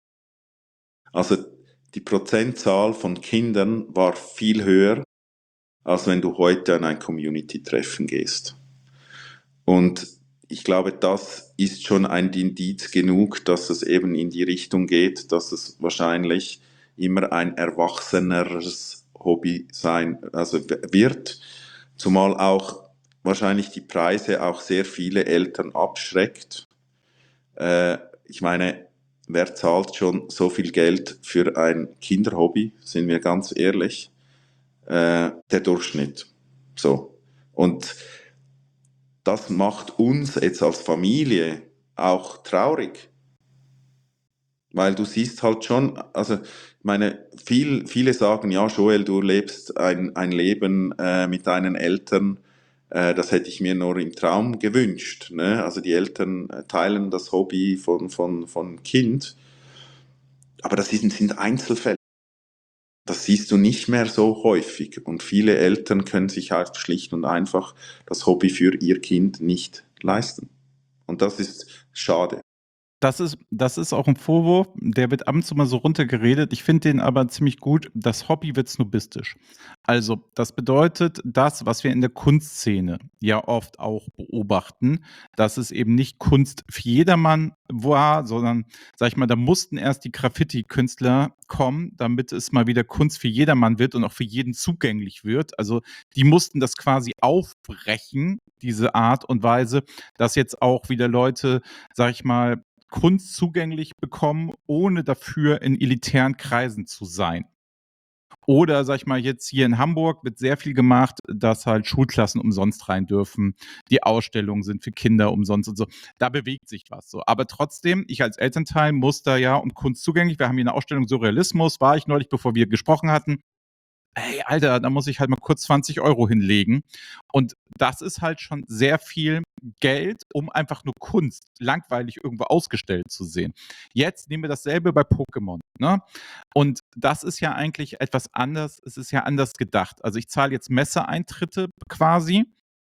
Also die Prozentzahl von Kindern war viel höher, als wenn du heute an ein Community-Treffen gehst. Und ich glaube, das ist schon ein Indiz genug, dass es eben in die Richtung geht, dass es wahrscheinlich immer ein erwachseneres Hobby sein, also wird, zumal auch wahrscheinlich die Preise auch sehr viele Eltern abschreckt. Äh, Ich meine, wer zahlt schon so viel Geld für ein Kinderhobby, sind wir ganz ehrlich? Der Durchschnitt. So. Und das macht uns jetzt als Familie auch traurig, weil du siehst halt schon, also ich meine, viele sagen, ja, Joel, du lebst ein Leben mit deinen Eltern, das hätte ich mir nur im Traum gewünscht. Ne? Also die Eltern teilen das Hobby von Kind, aber sind Einzelfälle. Das siehst du nicht mehr so häufig und viele Eltern können sich halt schlicht und einfach das Hobby für ihr Kind nicht leisten. Und das ist schade. Das ist auch ein Vorwurf, der wird ab und zu mal so runtergeredet. Ich finde den aber ziemlich gut. Das Hobby wird snobistisch. Also, das bedeutet, das, was wir in der Kunstszene ja oft auch beobachten, dass es eben nicht Kunst für jedermann war, sondern, sage ich mal, da mussten erst die Graffiti-Künstler kommen, damit es mal wieder Kunst für jedermann wird und auch für jeden zugänglich wird. Also, die mussten das quasi aufbrechen, diese Art und Weise, dass jetzt auch wieder Leute, sage ich mal, Kunst zugänglich bekommen, ohne dafür in elitären Kreisen zu sein. Oder, sage ich mal, jetzt hier in Hamburg wird sehr viel gemacht, dass halt Schulklassen umsonst rein dürfen. Die Ausstellungen sind für Kinder umsonst und so. Da bewegt sich was so. Aber trotzdem, ich als Elternteil muss da ja um Kunst zugänglich. Wir haben hier eine Ausstellung Surrealismus, war ich neulich, bevor wir gesprochen hatten. Ey, Alter, da muss ich halt mal kurz 20 € hinlegen. Und das ist halt schon sehr viel Geld, um einfach nur Kunst langweilig irgendwo ausgestellt zu sehen. Jetzt nehmen wir dasselbe bei Pokémon, ne? Und das ist ja eigentlich etwas anders. Es ist ja anders gedacht. Also ich zahle jetzt Messeeintritte quasi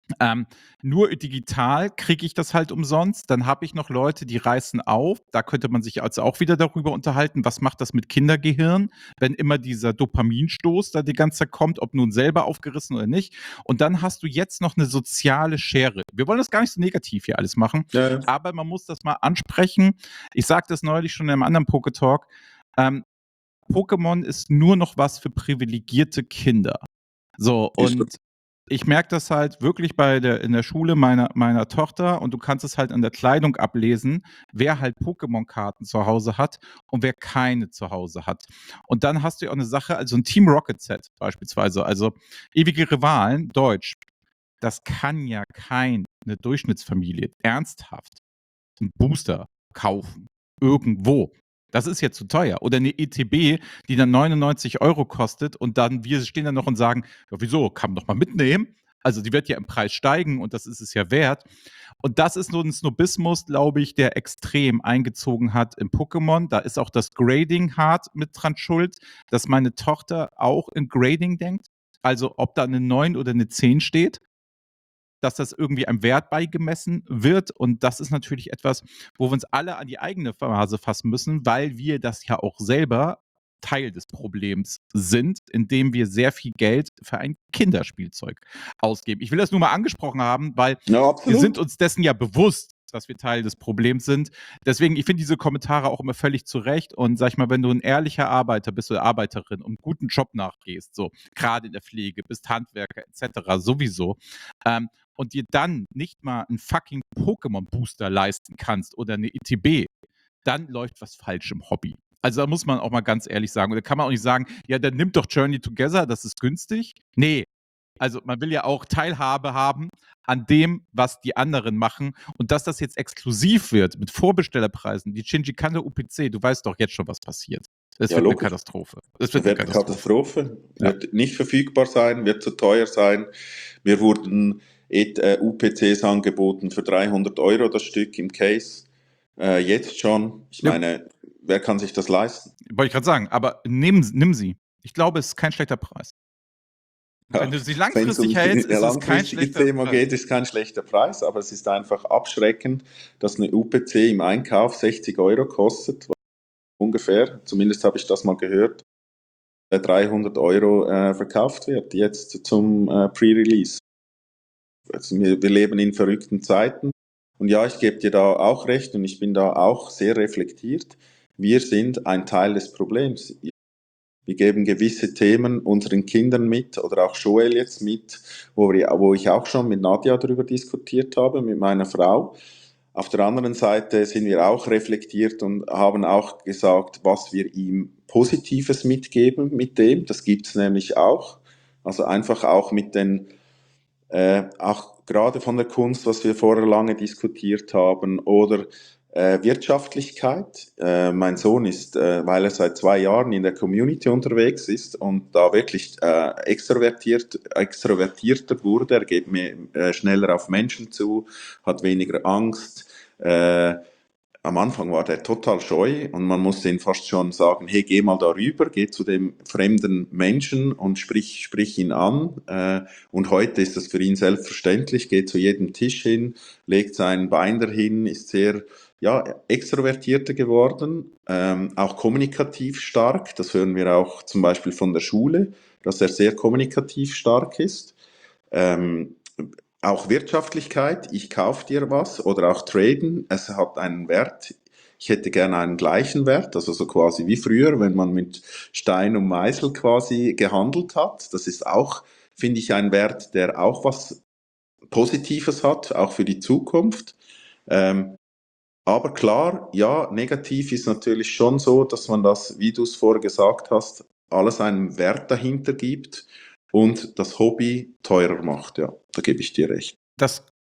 Nur digital kriege ich das halt umsonst. Dann habe ich noch Leute, die reißen auf. Da könnte man sich also auch wieder darüber unterhalten, was macht das mit Kindergehirn, wenn immer dieser Dopaminstoß da die ganze Zeit kommt, ob nun selber aufgerissen oder nicht. Und dann hast du jetzt noch eine soziale Schere. Wir wollen das gar nicht so negativ hier alles machen, Ja, aber man muss das mal ansprechen. Ich sagte das neulich schon in einem anderen Poketalk. Pokémon ist nur noch was für privilegierte Kinder. So, ist so. und ich merke das halt wirklich in der Schule meiner Tochter, und du kannst es halt an der Kleidung ablesen, wer halt Pokémon-Karten zu Hause hat und wer keine zu Hause hat. Und dann hast du ja auch eine Sache, also ein Team Rocket Set beispielsweise, also ewige Rivalen, Deutsch, das kann ja keine Durchschnittsfamilie ernsthaft einen Booster kaufen. Irgendwo. Das ist ja zu teuer. Oder eine ETB, die dann 99 € kostet, und dann wir stehen dann noch und sagen, ja, wieso, kann man doch mal mitnehmen. Also die wird ja im Preis steigen und das ist es ja wert. Und das ist nur ein Snobismus, glaube ich, der extrem eingezogen hat in Pokémon. Da ist auch das Grading hart mit dran schuld, dass meine Tochter auch in Grading denkt. Also ob da eine 9 oder eine 10 steht, dass das irgendwie einem Wert beigemessen wird. Und das ist natürlich etwas, wo wir uns alle an die eigene Nase fassen müssen, weil wir das ja auch selber Teil des Problems sind, indem wir sehr viel Geld für ein Kinderspielzeug ausgeben. Ich will das nur mal angesprochen haben, weil Ja, wir sind absolut. uns dessen ja bewusst, dass wir Teil des Problems sind. Deswegen, ich finde diese Kommentare auch immer völlig zu Recht. Und sag ich mal, wenn du ein ehrlicher Arbeiter bist oder Arbeiterin und einen guten Job nachgehst, so gerade in der Pflege, bist Handwerker etc., sowieso, und dir dann nicht mal einen fucking Pokémon-Booster leisten kannst oder eine ETB, dann läuft was falsch im Hobby. Also da muss man auch mal ganz ehrlich sagen. Und da kann man auch nicht sagen, ja, dann nimm doch Journey Together, das ist günstig. Nee, also man will ja auch Teilhabe haben an dem, was die anderen machen. Und dass das jetzt exklusiv wird mit Vorbestellerpreisen, die Shinji Kanda UPC, du weißt doch jetzt schon, was passiert. Es Ja, wird eine logisch. Katastrophe. Es wird Das eine wird eine Katastrophe. Katastrophe, Ja. wird nicht verfügbar sein, wird zu teuer sein. Mir wurden UPCs angeboten für 300 € das Stück im Case. Jetzt schon. Ich Ja, meine, wer kann sich das leisten? wollte ich gerade sagen, aber nimm sie. Ich glaube, es ist kein schlechter Preis. Wenn Ja, du sie wenn es langfristig ums hältst, ist es kein langfristige schlechter Thema Preis. geht, ist kein schlechter Preis, aber es ist einfach abschreckend, dass eine UPC im Einkauf 60 € kostet, ungefähr. Zumindest habe ich das mal gehört. 300 € verkauft wird, jetzt zum Pre-Release. Also wir leben in verrückten Zeiten. Und ja, ich gebe dir da auch recht und ich bin da auch sehr reflektiert. Wir sind ein Teil des Problems. Wir geben gewisse Themen unseren Kindern mit oder auch Joel jetzt mit, wo ich auch schon mit Nadja darüber diskutiert habe, mit meiner Frau. Auf der anderen Seite sind wir auch reflektiert und haben auch gesagt, was wir ihm Positives mitgeben mit dem. Das gibt es nämlich auch. Also einfach auch mit den auch gerade von der Kunst, was wir vorher lange diskutiert haben, oder Wirtschaftlichkeit. Mein Sohn ist, weil er seit 2 Jahren in der Community unterwegs ist und da wirklich extrovertierter wurde, er geht mehr, schneller auf Menschen zu, hat weniger Angst. Am Anfang war der total scheu und man musste ihn fast schon sagen, hey, geh mal darüber, geh zu dem fremden Menschen und sprich ihn an. Und heute ist das für ihn selbstverständlich, geht zu jedem Tisch hin, legt sein Bein dahin, ist sehr ja, extrovertierter geworden, auch kommunikativ stark. Das hören wir auch zum Beispiel von der Schule, dass er sehr kommunikativ stark ist. Ähm, auch Wirtschaftlichkeit, ich kaufe dir was oder auch Traden, es hat einen Wert. Ich hätte gerne einen gleichen Wert, also so quasi wie früher, wenn man mit Stein und Meißel quasi gehandelt hat. Das ist auch, finde ich, ein Wert, der auch was Positives hat, auch für die Zukunft. Aber klar, ja, negativ ist natürlich schon so, dass man das, wie du es vorher gesagt hast, alles einen Wert dahinter gibt und das Hobby teurer macht. Ja, da gebe ich dir recht. Das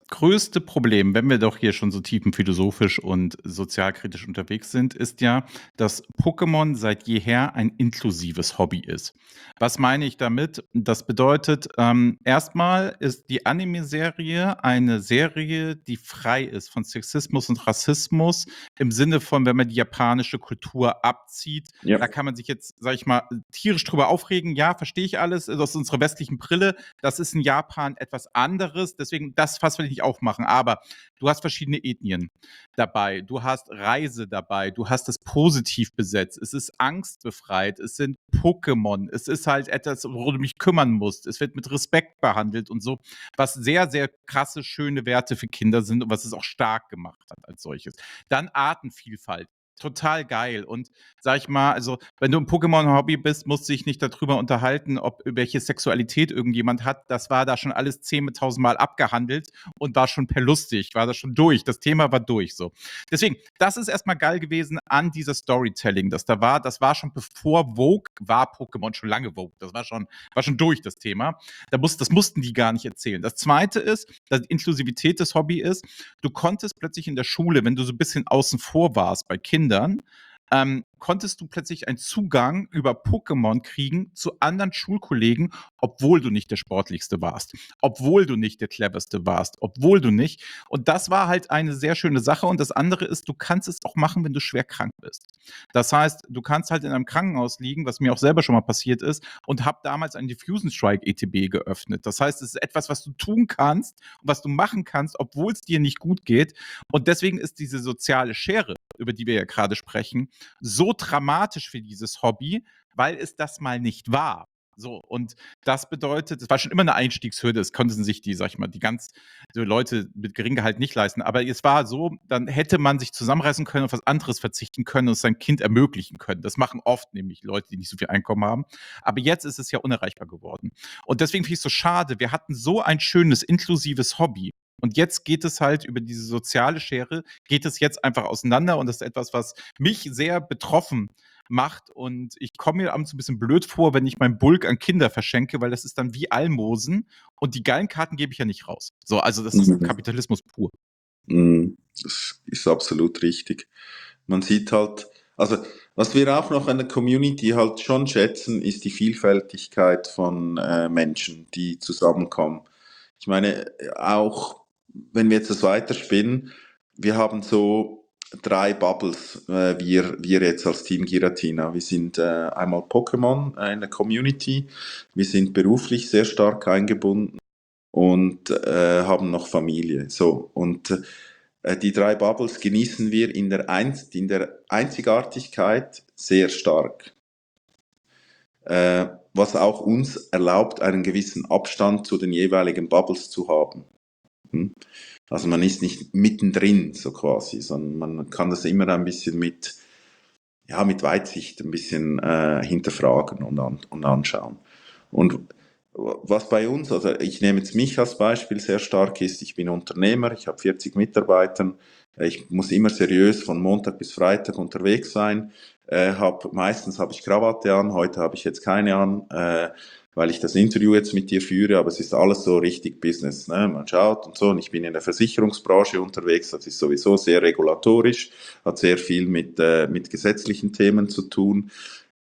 größte Problem, wenn wir doch hier schon so tiefenphilosophisch und sozialkritisch unterwegs sind, ist ja, dass Pokémon seit jeher ein inklusives Hobby ist. Was meine ich damit? Das bedeutet, erstmal ist die Anime-Serie eine Serie, die frei ist von Sexismus und Rassismus im Sinne von, wenn man die japanische Kultur abzieht. Ja. Da kann man sich jetzt, sag ich mal, tierisch drüber aufregen. Ja, verstehe ich alles aus unserer westlichen Brille. Das ist in Japan etwas anderes. Deswegen, das Fass will ich nicht aufmachen. Aber du hast verschiedene Ethnien dabei. Du hast Reise dabei. Du hast es positiv besetzt. Es ist angstbefreit. Es sind Pokémon. Es ist halt etwas, worum du mich kümmern musst. Es wird mit Respekt behandelt und so, was sehr, sehr krasse, schöne Werte für Kinder sind und was es auch stark gemacht hat als solches. Dann Artenvielfalt. Total geil. Und sag ich mal, also, wenn du im Pokémon-Hobby bist, musst du dich nicht darüber unterhalten, ob welche Sexualität irgendjemand hat. Das war da schon alles 10.000 Mal abgehandelt und war schon per lustig, war das schon durch. Das Thema war durch so. Deswegen, das ist erstmal geil gewesen an dieser Storytelling, das da war. Das war schon bevor Vogue war Pokémon schon lange Vogue. Das war schon durch, das Thema. Das mussten die gar nicht erzählen. Das zweite ist, dass die Inklusivität des Hobby ist, du konntest plötzlich in der Schule, wenn du so ein bisschen außen vor warst bei Kindern, konntest du plötzlich einen Zugang über Pokémon kriegen zu anderen Schulkollegen, obwohl du nicht der Sportlichste warst, obwohl du nicht der Cleverste warst, obwohl du nicht. Und das war halt eine sehr schöne Sache. Und das andere ist, du kannst es auch machen, wenn du schwer krank bist. Das heißt, du kannst halt in einem Krankenhaus liegen, was mir auch selber schon mal passiert ist, und habe damals ein Diffusion Strike ETB geöffnet. Das heißt, es ist etwas, was du tun kannst und was du machen kannst, obwohl es dir nicht gut geht. Und deswegen ist diese soziale Schere, über die wir ja gerade sprechen, so dramatisch für dieses Hobby, weil es das mal nicht war. So, und das bedeutet, es war schon immer eine Einstiegshürde, das konnten sich die, sag ich mal, die ganz so Leute mit geringem Gehalt nicht leisten. Aber es war so, dann hätte man sich zusammenreißen können, auf was anderes verzichten können und es sein Kind ermöglichen können. Das machen oft nämlich Leute, die nicht so viel Einkommen haben. Aber jetzt ist es ja unerreichbar geworden. Und deswegen finde ich es so schade, wir hatten so ein schönes, inklusives Hobby. Und jetzt geht es halt über diese soziale Schere, geht es jetzt einfach auseinander und das ist etwas, was mich sehr betroffen macht und ich komme mir abends ein bisschen blöd vor, wenn ich meinen Bulk an Kinder verschenke, weil das ist dann wie Almosen und die geilen Karten gebe ich ja nicht raus. So, also das ist Mhm. Kapitalismus pur. Das ist absolut richtig. Man sieht halt, also was wir auch noch an der Community halt schon schätzen, ist die Vielfältigkeit von Menschen, die zusammenkommen. Ich meine, auch wenn wir jetzt das weiterspinnen, wir haben so 3 Bubbles, wir jetzt als Team Giratina. Wir sind einmal Pokémon in der Community, wir sind beruflich sehr stark eingebunden und haben noch Familie. So, und die 3 Bubbles genießen wir in der Einzigartigkeit sehr stark. Was auch uns erlaubt, einen gewissen Abstand zu den jeweiligen Bubbles zu haben. Also man ist nicht mittendrin, so quasi, sondern man kann das immer ein bisschen mit Weitsicht ein bisschen hinterfragen und anschauen. Und was bei uns, also ich nehme jetzt mich als Beispiel sehr stark ist, ich bin Unternehmer, ich habe 40 Mitarbeiter, ich muss immer seriös von Montag bis Freitag unterwegs sein, meistens habe ich Krawatte an, heute habe ich jetzt keine an, weil ich das Interview jetzt mit dir führe, aber es ist alles so richtig Business, ne? Man schaut und so, und ich bin in der Versicherungsbranche unterwegs, das ist sowieso sehr regulatorisch, hat sehr viel mit gesetzlichen Themen zu tun,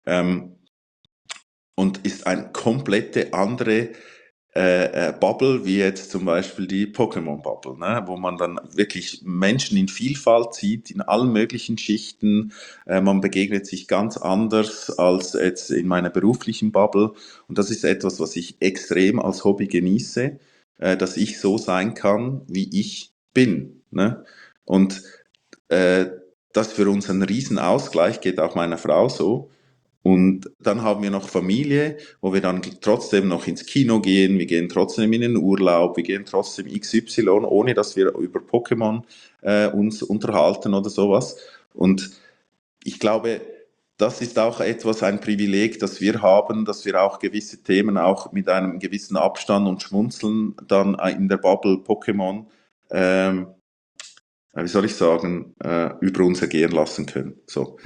und ist eine komplette andere Bubble, wie jetzt zum Beispiel die Pokémon-Bubble, ne? Wo man dann wirklich Menschen in Vielfalt sieht, in allen möglichen Schichten. Man begegnet sich ganz anders als jetzt in meiner beruflichen Bubble. Und das ist etwas, was ich extrem als Hobby genieße, dass ich so sein kann, wie ich bin. Ne? Und das für uns ein Riesenausgleich, geht auch meiner Frau so. Und dann haben wir noch Familie, wo wir dann trotzdem noch ins Kino gehen, wir gehen trotzdem in den Urlaub, wir gehen trotzdem XY, ohne dass wir über Pokémon uns unterhalten oder sowas. Und ich glaube, das ist auch etwas, ein Privileg, das wir haben, dass wir auch gewisse Themen auch mit einem gewissen Abstand und Schmunzeln dann in der Bubble Pokémon, wie soll ich sagen, über uns ergehen lassen können. So.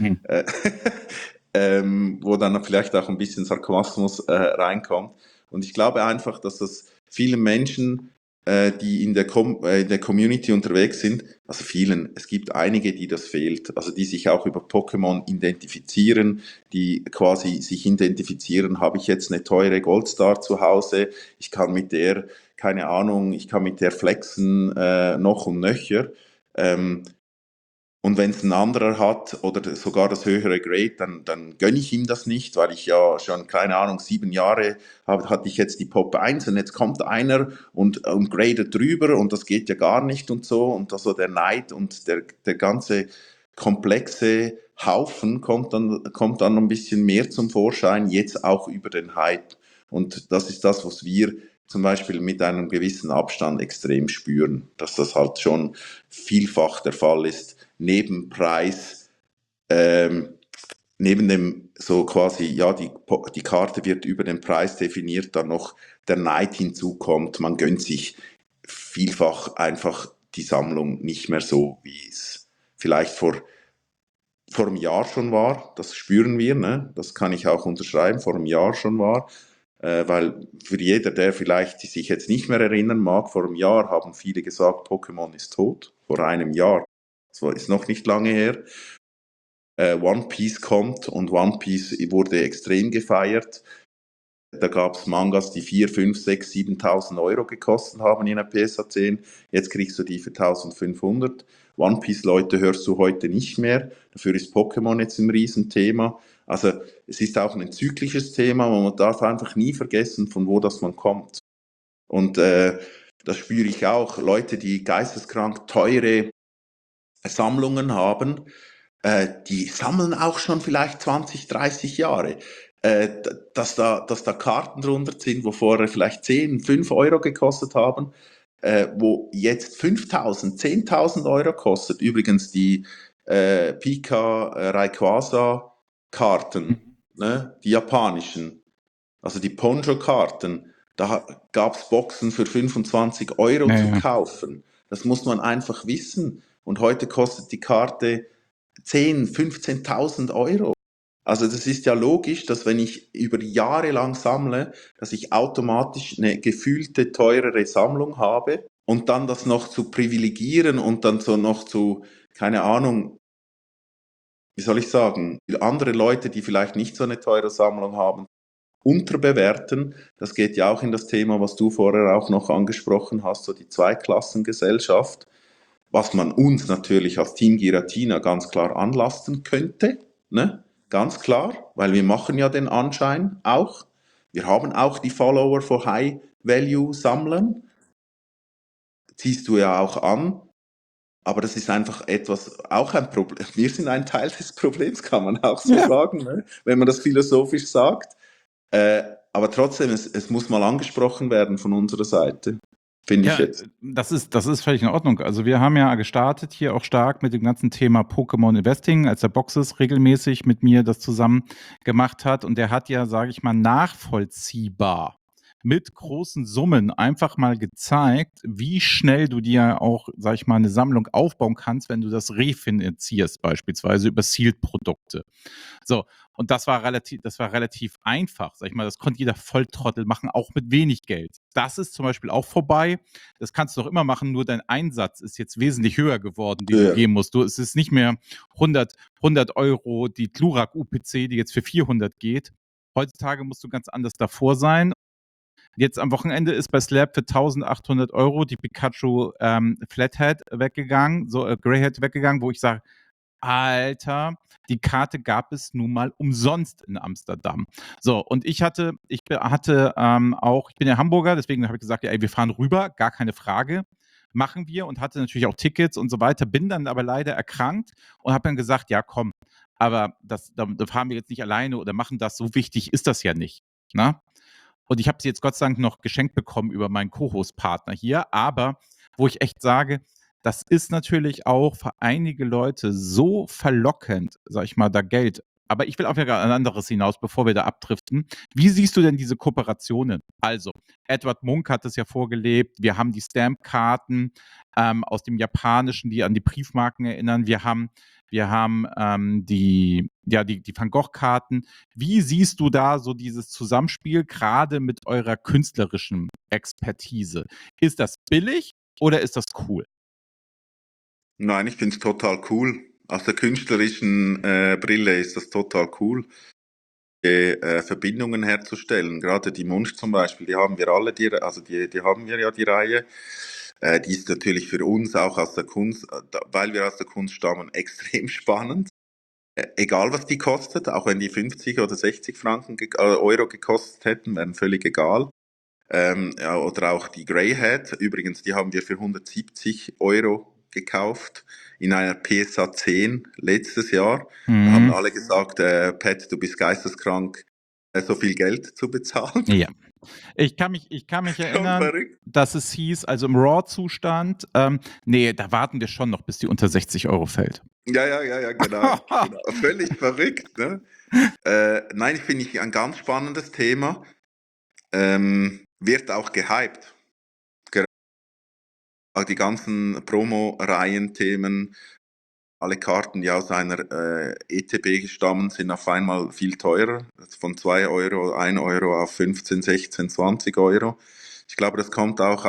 Wo dann vielleicht auch ein bisschen Sarkasmus reinkommt. Und ich glaube einfach, dass das vielen Menschen die in der Community unterwegs sind, also vielen, es gibt einige, die das fehlt, also die sich auch über Pokémon identifizieren, die quasi sich identifizieren, habe ich jetzt eine teure Goldstar zu Hause, ich kann mit der, keine Ahnung, ich kann mit der flexen noch und nöcher. Ähm, und wenn es ein anderer hat oder sogar das höhere Grade, dann gönne ich ihm das nicht, weil ich ja schon, keine Ahnung, 7 Jahre hatte ich jetzt die Pop 1 und jetzt kommt einer und gradet drüber und das geht ja gar nicht und so. Und also der Neid und der ganze komplexe Haufen kommt dann ein bisschen mehr zum Vorschein, jetzt auch über den Hype. Und das ist das, was wir zum Beispiel mit einem gewissen Abstand extrem spüren, dass das halt schon vielfach der Fall ist, neben Preis, ähm, neben dem so quasi, ja, die Karte wird über den Preis definiert, dann noch der Neid hinzukommt, man gönnt sich vielfach einfach die Sammlung nicht mehr so, wie es vielleicht vor einem Jahr schon war, das spüren wir, ne? Das kann ich auch unterschreiben, vor einem Jahr schon war, weil für jeder, der vielleicht sich jetzt nicht mehr erinnern mag, vor einem Jahr haben viele gesagt, Pokémon ist tot, vor einem Jahr, das ist noch nicht lange her. One Piece kommt und One Piece wurde extrem gefeiert. Da gab es Mangas, die 4, 5, 6, 7.000 Euro gekostet haben in einer PSA 10. Jetzt kriegst du die für 1.500. One Piece-Leute hörst du heute nicht mehr. Dafür ist Pokémon jetzt ein Riesenthema. Also es ist auch ein zyklisches Thema, und man darf einfach nie vergessen, von wo das man kommt. Und das spüre ich auch. Leute, die geisteskrank teure Sammlungen haben, die sammeln auch schon vielleicht 20, 30 Jahre. Dass da Karten drunter sind, wo vorher vielleicht 10, 5 Euro gekostet haben, wo jetzt 5.000, 10.000 Euro kostet. Übrigens die Pika Rayquaza Karten, ne? Die japanischen, also die Poncho-Karten, da gab es Boxen für 25 Euro Ja, zu ja. kaufen. Das muss man einfach wissen. Und heute kostet die Karte 10, 15.000 Euro. Also das ist ja logisch, dass wenn ich über Jahre lang sammle, dass ich automatisch eine gefühlte teurere Sammlung habe und dann das noch zu privilegieren und dann so noch zu, keine Ahnung, wie soll ich sagen, andere Leute, die vielleicht nicht so eine teure Sammlung haben, unterbewerten. Das geht ja auch in das Thema, was du vorher auch noch angesprochen hast, so die Zweiklassengesellschaft, was man uns natürlich als Team Giratina ganz klar anlasten könnte, ne? Ganz klar, weil wir machen ja den Anschein auch. Wir haben auch die Follower von High-Value-Sammlern, ziehst du ja auch an, aber das ist einfach etwas, auch ein Problem. Wir sind ein Teil des Problems, kann man auch so Ja. sagen, ne? Wenn man das philosophisch sagt. Aber trotzdem, es muss mal angesprochen werden von unserer Seite, finde ich Ja, jetzt. das ist völlig in Ordnung. Also wir haben ja gestartet hier auch stark mit dem ganzen Thema Pokémon Investing, als der Boxes regelmäßig mit mir das zusammen gemacht hat. Und der hat ja, sage ich mal, nachvollziehbar mit großen Summen einfach mal gezeigt, wie schnell du dir auch, sage ich mal, eine Sammlung aufbauen kannst, wenn du das refinanzierst, beispielsweise über Sealed-Produkte. So, und das war relativ einfach, sag ich mal, das konnte jeder Volltrottel machen, auch mit wenig Geld. Das ist zum Beispiel auch vorbei. Das kannst du doch immer machen, nur dein Einsatz ist jetzt wesentlich höher geworden, den du Ja. geben musst. Es ist nicht mehr 100 Euro die Glurak UPC, die jetzt für 400 geht. Heutzutage musst du ganz anders davor sein. Jetzt am Wochenende ist bei Slab für 1.800 Euro die Pikachu Flathead weggegangen, so Greyhead weggegangen, wo ich sage, Alter, die Karte gab es nun mal umsonst in Amsterdam. So, und ich hatte auch, ich bin ja Hamburger, deswegen habe ich gesagt, ja, ey, wir fahren rüber, gar keine Frage. Machen wir und hatte natürlich auch Tickets und so weiter, bin dann aber leider erkrankt und habe dann gesagt, ja, komm, aber da fahren wir jetzt nicht alleine oder machen das, so wichtig ist das ja nicht. Ne? Und ich habe sie jetzt Gott sei Dank noch geschenkt bekommen über meinen Co-Host-Partner hier, aber wo ich echt sage, das ist natürlich auch für einige Leute so verlockend, sag ich mal, da Geld Aber ich will auf ein anderes hinaus, bevor wir da abdriften. Wie siehst du denn diese Kooperationen? Also, Edward Munk hat es ja vorgelebt. Wir haben die Stamp-Karten aus dem Japanischen, die an die Briefmarken erinnern. Wir haben die Van Gogh-Karten. Wie siehst du da so dieses Zusammenspiel, gerade mit eurer künstlerischen Expertise? Ist das billig oder ist das cool? Nein, ich finde es total cool. Aus der künstlerischen Brille ist das total cool, Verbindungen herzustellen. Gerade die Munch zum Beispiel, die haben wir alle, die haben wir ja die Reihe. Die ist natürlich für uns auch aus der Kunst, weil wir aus der Kunst stammen, extrem spannend. Egal was die kostet, auch wenn die 50 oder 60 Euro gekostet hätten, wären völlig egal. Ja, oder auch die Greyhead, übrigens, die haben wir für 170 Euro gekauft in einer PSA 10 letztes Jahr. Da haben Mhm. alle gesagt, Pat, du bist geisteskrank, so viel Geld zu bezahlen. Ja. Ich kann mich Schon erinnern, verrückt. dass es hieß, also im Raw-Zustand, nee, da warten wir schon noch, bis die unter 60 Euro fällt. Ja, genau, genau. Völlig verrückt, ne? Nein, finde ich ein ganz spannendes Thema. Wird auch gehypt. Auch die ganzen Promo-Reihen-Themen, alle Karten, die aus einer ETB stammen, sind auf einmal viel teurer. Von 2 Euro, 1 Euro auf 15, 16, 20 Euro. Ich glaube, das kommt auch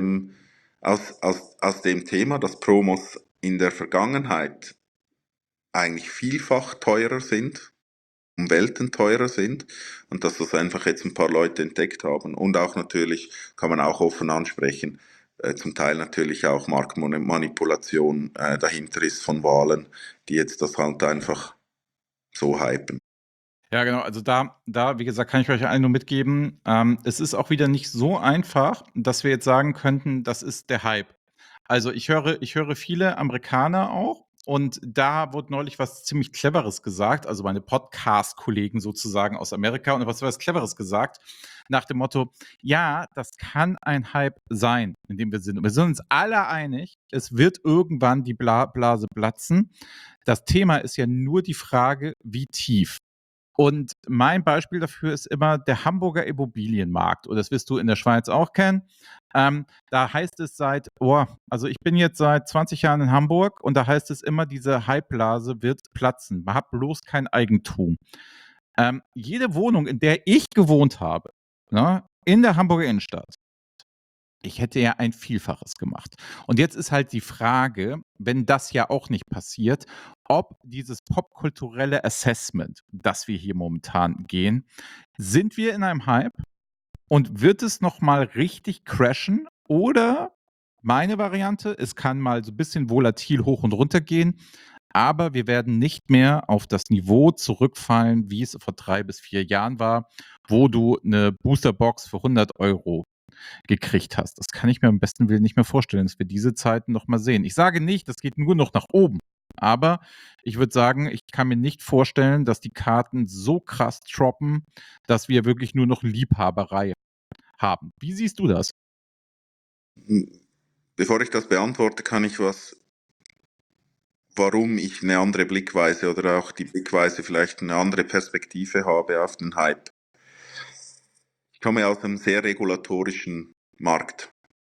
aus dem Thema, dass Promos in der Vergangenheit eigentlich vielfach teurer sind, um Welten teurer sind und dass das einfach jetzt ein paar Leute entdeckt haben. Und auch natürlich, kann man auch offen ansprechen, zum Teil natürlich auch Marktmanipulation dahinter ist von Wahlen, die jetzt das halt einfach so hypen. Ja, genau. Also wie gesagt, kann ich euch allen nur mitgeben, es ist auch wieder nicht so einfach, dass wir jetzt sagen könnten, das ist der Hype. Also ich höre viele Amerikaner auch und da wurde neulich was ziemlich Cleveres gesagt, also meine Podcast-Kollegen sozusagen aus Amerika und was Cleveres gesagt, nach dem Motto, ja, das kann ein Hype sein, in dem wir sind. Und wir sind uns alle einig, es wird irgendwann die Blase platzen. Das Thema ist ja nur die Frage, wie tief. Und mein Beispiel dafür ist immer der Hamburger Immobilienmarkt. Und das wirst du in der Schweiz auch kennen. Da heißt es also ich bin jetzt seit 20 Jahren in Hamburg und da heißt es immer, diese Hypeblase wird platzen. Man hat bloß kein Eigentum. Jede Wohnung, in der ich gewohnt habe, ne, in der Hamburger Innenstadt, ich hätte ja ein Vielfaches gemacht. Und jetzt ist halt die Frage, wenn das ja auch nicht passiert, ob dieses popkulturelle Assessment, das wir hier momentan gehen, sind wir in einem Hype und wird es noch mal richtig crashen oder meine Variante, es kann mal so ein bisschen volatil hoch und runter gehen, aber wir werden nicht mehr auf das Niveau zurückfallen, wie es vor 3 bis 4 Jahren war, wo du eine Boosterbox für 100 € gekriegt hast. Das kann ich mir am besten Willen nicht mehr vorstellen, dass wir diese Zeiten noch mal sehen. Ich sage nicht, das geht nur noch nach oben. Aber ich würde sagen, ich kann mir nicht vorstellen, dass die Karten so krass droppen, dass wir wirklich nur noch Liebhaberei haben. Wie siehst du das? Bevor ich das beantworte, warum ich eine andere Blickweise oder auch die Blickweise vielleicht eine andere Perspektive habe auf den Hype. Ich komme aus einem sehr regulatorischen Markt.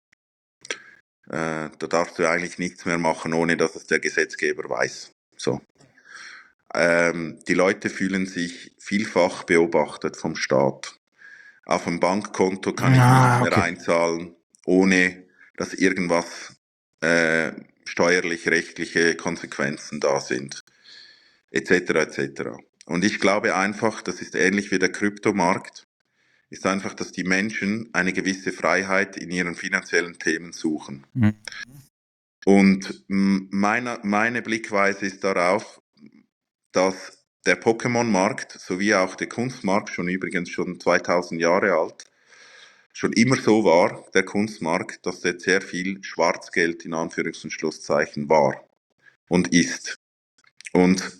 Da darfst du eigentlich nichts mehr machen, ohne dass es der Gesetzgeber weiß. So. Die Leute fühlen sich vielfach beobachtet vom Staat. Auf ein Bankkonto kann ich nichts mehr Okay. einzahlen, ohne dass irgendwas steuerlich-rechtliche Konsequenzen da sind, etc. etc. Und ich glaube einfach, das ist ähnlich wie der Kryptomarkt, ist einfach, dass die Menschen eine gewisse Freiheit in ihren finanziellen Themen suchen. Mhm. Und meine Blickweise ist darauf, dass der Pokémon-Markt sowie auch der Kunstmarkt, übrigens schon 2000 Jahre alt, schon immer so war, der Kunstmarkt, dass der sehr viel Schwarzgeld in Anführungs- und Schlusszeichen war und ist. Und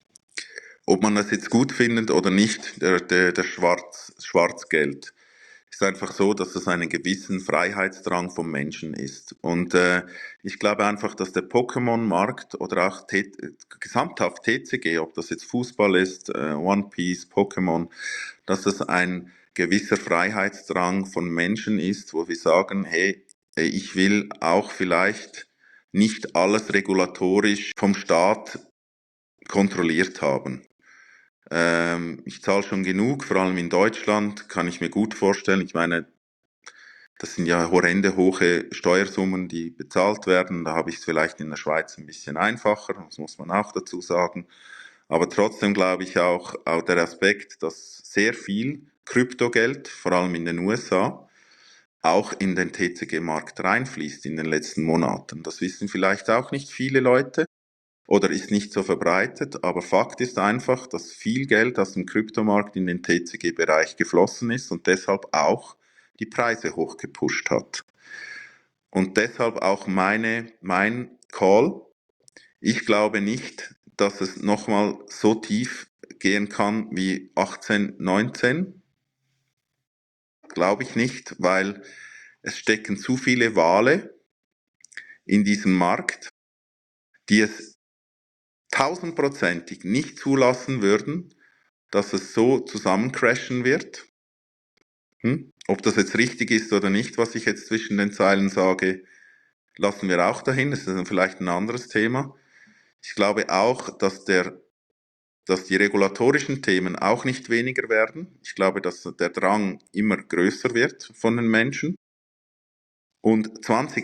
ob man das jetzt gut findet oder nicht, der Schwarzgeld, ist einfach so, dass es einen gewissen Freiheitsdrang vom Menschen ist. Und ich glaube einfach, dass der Pokémon-Markt oder auch gesamthaft TCG, ob das jetzt Fußball ist, One Piece, Pokémon, dass es ein gewisser Freiheitsdrang von Menschen ist, wo wir sagen, hey, ich will auch vielleicht nicht alles regulatorisch vom Staat kontrolliert haben. Ich zahle schon genug, vor allem in Deutschland, kann ich mir gut vorstellen. Ich meine, das sind ja horrende hohe Steuersummen, die bezahlt werden. Da habe ich es vielleicht in der Schweiz ein bisschen einfacher, das muss man auch dazu sagen. Aber trotzdem glaube ich auch der Aspekt, dass sehr viel Kryptogeld, vor allem in den USA, auch in den TCG-Markt reinfließt in den letzten Monaten. Das wissen vielleicht auch nicht viele Leute oder ist nicht so verbreitet, aber Fakt ist einfach, dass viel Geld aus dem Kryptomarkt in den TCG-Bereich geflossen ist und deshalb auch die Preise hochgepusht hat. Und deshalb auch mein Call. Ich glaube nicht, dass es nochmal so tief gehen kann wie 18, 19. Glaube ich nicht, weil es stecken zu viele Wale in diesem Markt, die es tausendprozentig nicht zulassen würden, dass es so zusammencrashen wird. Ob das jetzt richtig ist oder nicht, was ich jetzt zwischen den Zeilen sage, lassen wir auch dahin. Das ist dann vielleicht ein anderes Thema. Ich glaube auch, dass die regulatorischen Themen auch nicht weniger werden. Ich glaube, dass der Drang immer größer wird von den Menschen. Und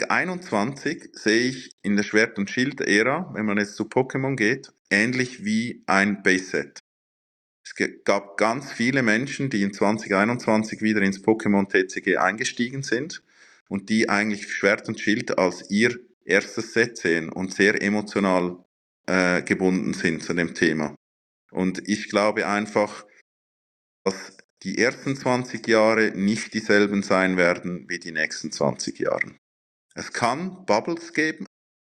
2021 sehe ich in der Schwert- und Schild-Ära, wenn man jetzt zu Pokémon geht, ähnlich wie ein Base-Set. Es gab ganz viele Menschen, die in 2021 wieder ins Pokémon TCG eingestiegen sind und die eigentlich Schwert und Schild als ihr erstes Set sehen und sehr emotional gebunden sind zu dem Thema. Und ich glaube einfach, dass die ersten 20 Jahre nicht dieselben sein werden wie die nächsten 20 Jahre. Es kann Bubbles geben,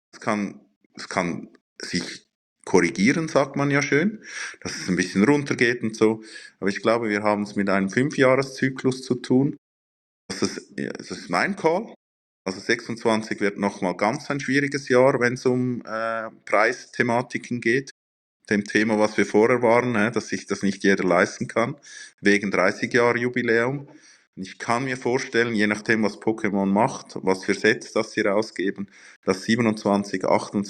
es kann sich korrigieren, sagt man ja schön, dass es ein bisschen runtergeht und so. Aber ich glaube, wir haben es mit einem 5-Jahres-Zyklus zu tun. Das ist mein Call. Also 26 wird nochmal ganz ein schwieriges Jahr, wenn es um Preisthematiken geht. Dem Thema, was wir vorher waren, dass sich das nicht jeder leisten kann, wegen 30-Jahre-Jubiläum. Ich kann mir vorstellen, je nachdem, was Pokémon macht, was für Sets das sie rausgeben, dass 27,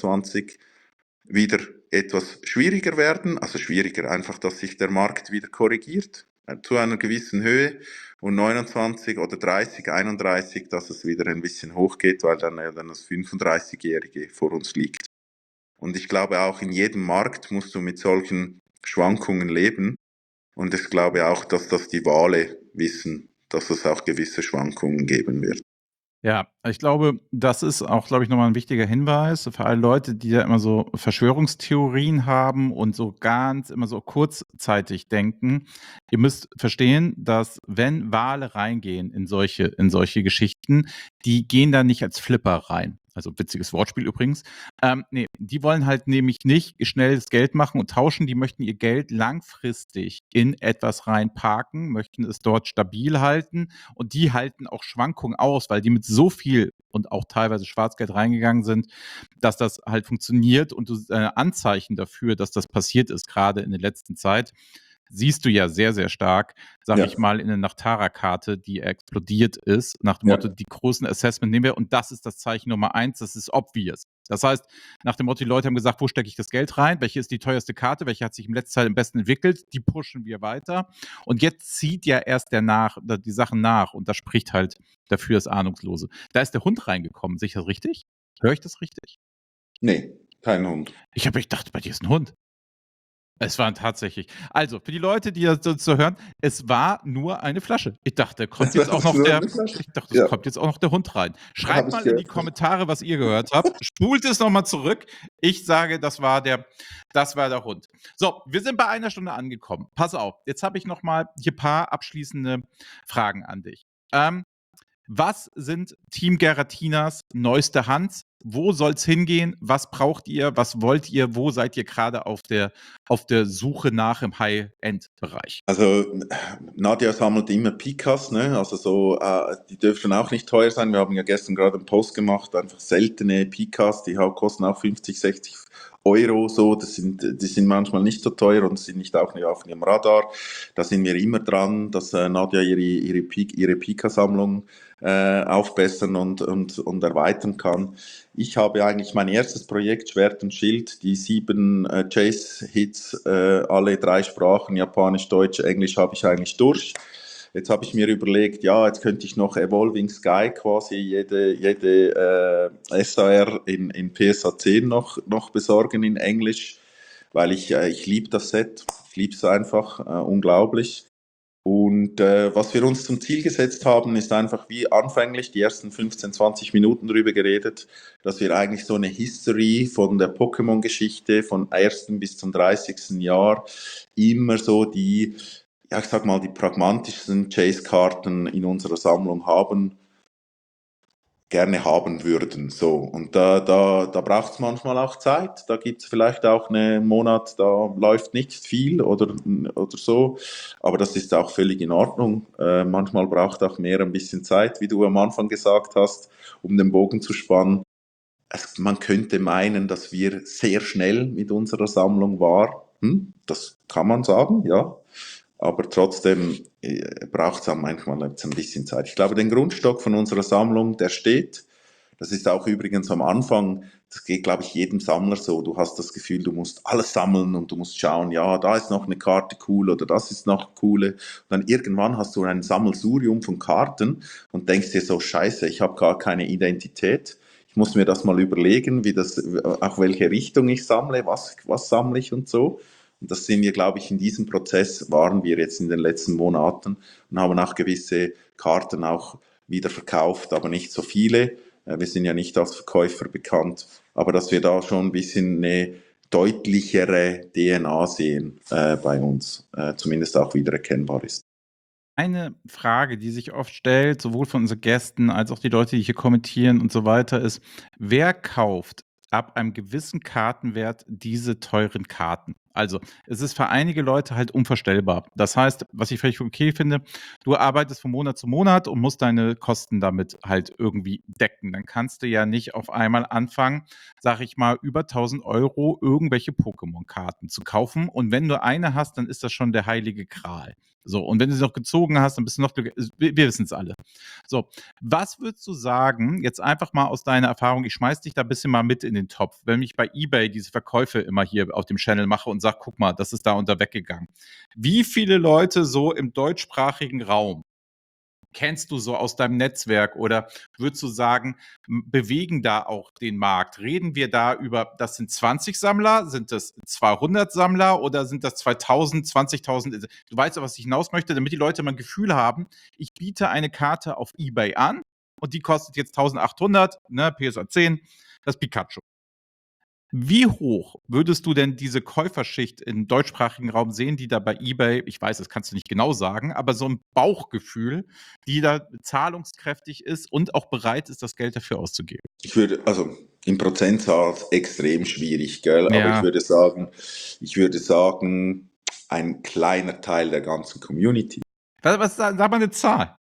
28 wieder etwas schwieriger werden, also schwieriger einfach, dass sich der Markt wieder korrigiert zu einer gewissen Höhe und 29 oder 30, 31, dass es wieder ein bisschen hochgeht, weil dann das 35-Jährige vor uns liegt. Und ich glaube auch in jedem Markt musst du mit solchen Schwankungen leben und ich glaube auch, dass das die Wale wissen, dass es auch gewisse Schwankungen geben wird. Ja, ich glaube, das ist auch, glaube ich, nochmal ein wichtiger Hinweis für alle Leute, die ja immer so Verschwörungstheorien haben und so ganz immer so kurzzeitig denken. Ihr müsst verstehen, dass wenn Wale reingehen in solche Geschichten, die gehen da nicht als Flipper rein. Also witziges Wortspiel übrigens. Ne, die wollen halt nämlich nicht schnell das Geld machen und tauschen, die möchten ihr Geld langfristig in etwas reinparken, möchten es dort stabil halten und die halten auch Schwankungen aus, weil die mit so viel und auch teilweise Schwarzgeld reingegangen sind, dass das halt funktioniert und du Anzeichen dafür, dass das passiert ist, gerade in der letzten Zeit, siehst du ja sehr, sehr stark, sag Ja, ich mal, in der Nachtara-Karte, die explodiert ist, nach dem ja, Motto, die großen Assessment nehmen wir und das ist das Zeichen Nummer 1, das ist obvious. Das heißt, nach dem Motto, die Leute haben gesagt, wo stecke ich das Geld rein? Welche ist die teuerste Karte? Welche hat sich im letzten Zeit am besten entwickelt? Die pushen wir weiter. Und jetzt zieht ja erst die Sachen nach und das spricht halt dafür das Ahnungslose. Da ist der Hund reingekommen, sehe ich das richtig? Höre ich das richtig? nee, kein Hund. Ich dachte, bei dir ist ein Hund. Es waren tatsächlich. Also, für die Leute, die das so hören, es war nur eine Flasche. Ich dachte, Das war nur eine Flasche. es Ja, kommt jetzt auch noch der Hund rein. habe Schreibt ich mal in die gehört. Kommentare, was ihr gehört habt. Spult es noch mal zurück. Ich sage, das war der Hund. So, wir sind bei 1 Stunde angekommen. Pass auf, jetzt habe ich noch mal hier paar abschließende Fragen an dich. Was sind Team Geratinas neueste Hans Wo soll's hingehen? Was braucht ihr? Was wollt ihr? Wo seid ihr gerade auf der Suche nach im High-End-Bereich? Also Nadja sammelt immer Pikas, ne? Also so, die dürfen auch nicht teuer sein. Wir haben ja gestern gerade einen Post gemacht, einfach seltene Pikas, die kosten auch 50, 60 Euro so. Die sind manchmal nicht so teuer und sind nicht auch nicht auf ihrem Radar. Da sind wir immer dran, dass Nadja ihre Pika-Sammlung aufbessern und erweitern kann. Ich habe eigentlich mein erstes Projekt, Schwert und Schild, die 7 Chase-Hits, alle 3 Sprachen, Japanisch, Deutsch, Englisch, habe ich eigentlich durch. Jetzt habe ich mir überlegt, ja, jetzt könnte ich noch Evolving Sky quasi jede SAR in PSA 10 noch besorgen in Englisch, weil ich liebe das Set, ich liebe es einfach, unglaublich. Und was wir uns zum Ziel gesetzt haben, ist einfach wie anfänglich die ersten 15, 20 Minuten drüber geredet, dass wir eigentlich so eine History von der Pokémon-Geschichte von 1. bis zum 30. Jahr immer so die, ja ich sag mal, die pragmatischsten Chase-Karten in unserer Sammlung gerne haben würden. So. Und da braucht es manchmal auch Zeit. Da gibt es vielleicht auch einen Monat, da läuft nicht viel oder so. Aber das ist auch völlig in Ordnung. Manchmal braucht auch mehr ein bisschen Zeit, wie du am Anfang gesagt hast, um den Bogen zu spannen. Man könnte meinen, dass wir sehr schnell mit unserer Sammlung waren. Das kann man sagen, ja. Aber trotzdem braucht es auch manchmal jetzt ein bisschen Zeit. Ich glaube, den Grundstock von unserer Sammlung, der steht. Das ist auch übrigens am Anfang, das geht, glaube ich, jedem Sammler so. Du hast das Gefühl, du musst alles sammeln und du musst schauen, ja, da ist noch eine Karte cool oder das ist noch coole. Und dann irgendwann hast du ein Sammelsurium von Karten und denkst dir so, scheiße, ich habe gar keine Identität. Ich muss mir das mal überlegen, auch welche Richtung ich sammle, was sammle ich und so. Und das sind wir, glaube ich, in diesem Prozess waren wir jetzt in den letzten Monaten und haben auch gewisse Karten auch wieder verkauft, aber nicht so viele. Wir sind ja nicht als Verkäufer bekannt, aber dass wir da schon ein bisschen eine deutlichere DNA sehen bei uns, zumindest auch wieder erkennbar ist. Eine Frage, die sich oft stellt, sowohl von unseren Gästen als auch die Leute, die hier kommentieren und so weiter, ist: Wer kauft ab einem gewissen Kartenwert diese teuren Karten? Also, es ist für einige Leute halt unvorstellbar. Das heißt, was ich völlig okay finde, du arbeitest von Monat zu Monat und musst deine Kosten damit halt irgendwie decken. Dann kannst du ja nicht auf einmal anfangen, sage ich mal, über 1.000 € irgendwelche Pokémon-Karten zu kaufen. Und wenn du eine hast, dann ist das schon der heilige Gral. So, und wenn du sie noch gezogen hast, dann bist du noch glücklich. Wir wissen es alle. So, was würdest du sagen, jetzt einfach mal aus deiner Erfahrung, ich schmeiß dich da ein bisschen mal mit in den Topf, wenn ich bei eBay diese Verkäufe immer hier auf dem Channel mache und sage, guck mal, das ist da und da weggegangen. Wie viele Leute so im deutschsprachigen Raum kennst du so aus deinem Netzwerk oder würdest du sagen, bewegen da auch den Markt? Reden wir da über, das sind 20 Sammler, sind das 200 Sammler oder sind das 2000, 20.000? Du weißt ja, was ich hinaus möchte, damit die Leute mal ein Gefühl haben, ich biete eine Karte auf eBay an und die kostet jetzt 1.800, ne, PSA 10, das Pikachu. Wie hoch würdest du denn diese Käuferschicht im deutschsprachigen Raum sehen, die da bei eBay, ich weiß, das kannst du nicht genau sagen, aber so ein Bauchgefühl, die da zahlungskräftig ist und auch bereit ist, das Geld dafür auszugeben? Also im Prozentzahl extrem schwierig, gell? Aber Ja. ich würde sagen, ein kleiner Teil der ganzen Community. Sag mal eine Zahl.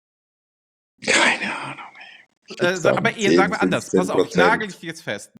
Keine Ahnung. Ich würde Aber sagen eher, sagen 10, wir anders. Pass auf, ich nagel 15%. dich jetzt fest.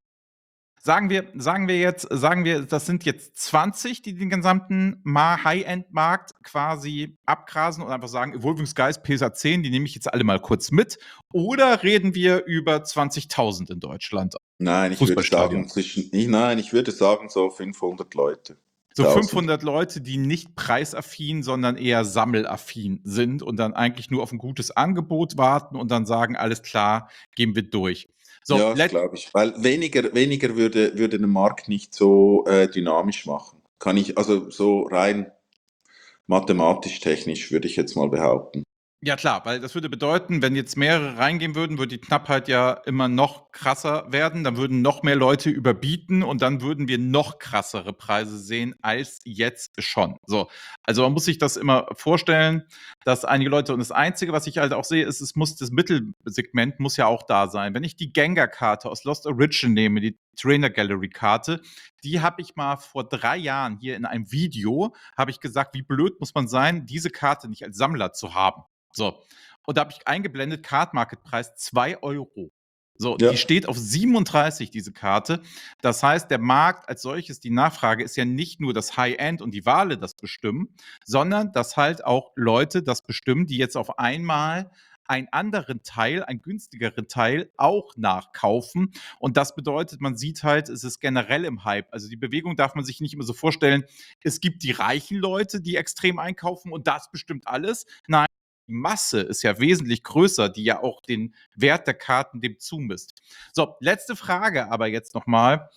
Sagen wir, das sind jetzt 20, die den gesamten High-End-Markt quasi abgrasen und einfach sagen, Evolving Skies PSA 10, die nehme ich jetzt alle mal kurz mit. Oder reden wir über 20.000 in Deutschland? Nein, Fußballstadion. ich würde sagen so 500 Leute. So 1000. 500 Leute, die nicht preisaffin, sondern eher sammelaffin sind und dann eigentlich nur auf ein gutes Angebot warten und dann sagen, alles klar, gehen wir durch. So, Ja, das glaube ich. Weil weniger würde den Markt nicht so dynamisch machen. Also so rein mathematisch, technisch würde ich jetzt mal behaupten. Ja klar, weil das würde bedeuten, wenn jetzt mehrere reingehen würden, würde die Knappheit ja immer noch krasser werden. Dann würden noch mehr Leute überbieten und dann würden wir noch krassere Preise sehen als jetzt schon. So, also man muss sich das immer vorstellen, dass einige Leute und das Einzige, was ich halt auch sehe, ist, es muss das Mittelsegment muss ja auch da sein. Wenn ich die Gengar-Karte aus Lost Origin nehme, die Trainer Gallery Karte, die habe ich mal vor 3 Jahren hier in einem Video, habe ich gesagt, wie blöd muss man sein, diese Karte nicht als Sammler zu haben. So. Und da habe ich eingeblendet, Card Market Preis 2 Euro. So, Ja. die steht auf 37, diese Karte. Das heißt, der Markt als solches, die Nachfrage ist ja nicht nur das High-End und die Wale das bestimmen, sondern dass halt auch Leute das bestimmen, die jetzt auf einmal einen anderen Teil, einen günstigeren Teil auch nachkaufen. Und das bedeutet, man sieht halt, es ist generell im Hype. Also die Bewegung darf man sich nicht immer so vorstellen, es gibt die reichen Leute, die extrem einkaufen und das bestimmt alles. Nein, die Masse ist ja wesentlich größer, die ja auch den Wert der Karten dem zumisst. So, letzte Frage aber jetzt nochmal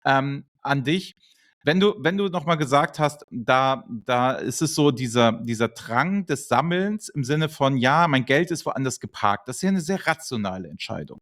an dich. Wenn du nochmal gesagt hast, da ist es so dieser Drang des Sammelns im Sinne von, ja, mein Geld ist woanders geparkt. Das ist ja eine sehr rationale Entscheidung.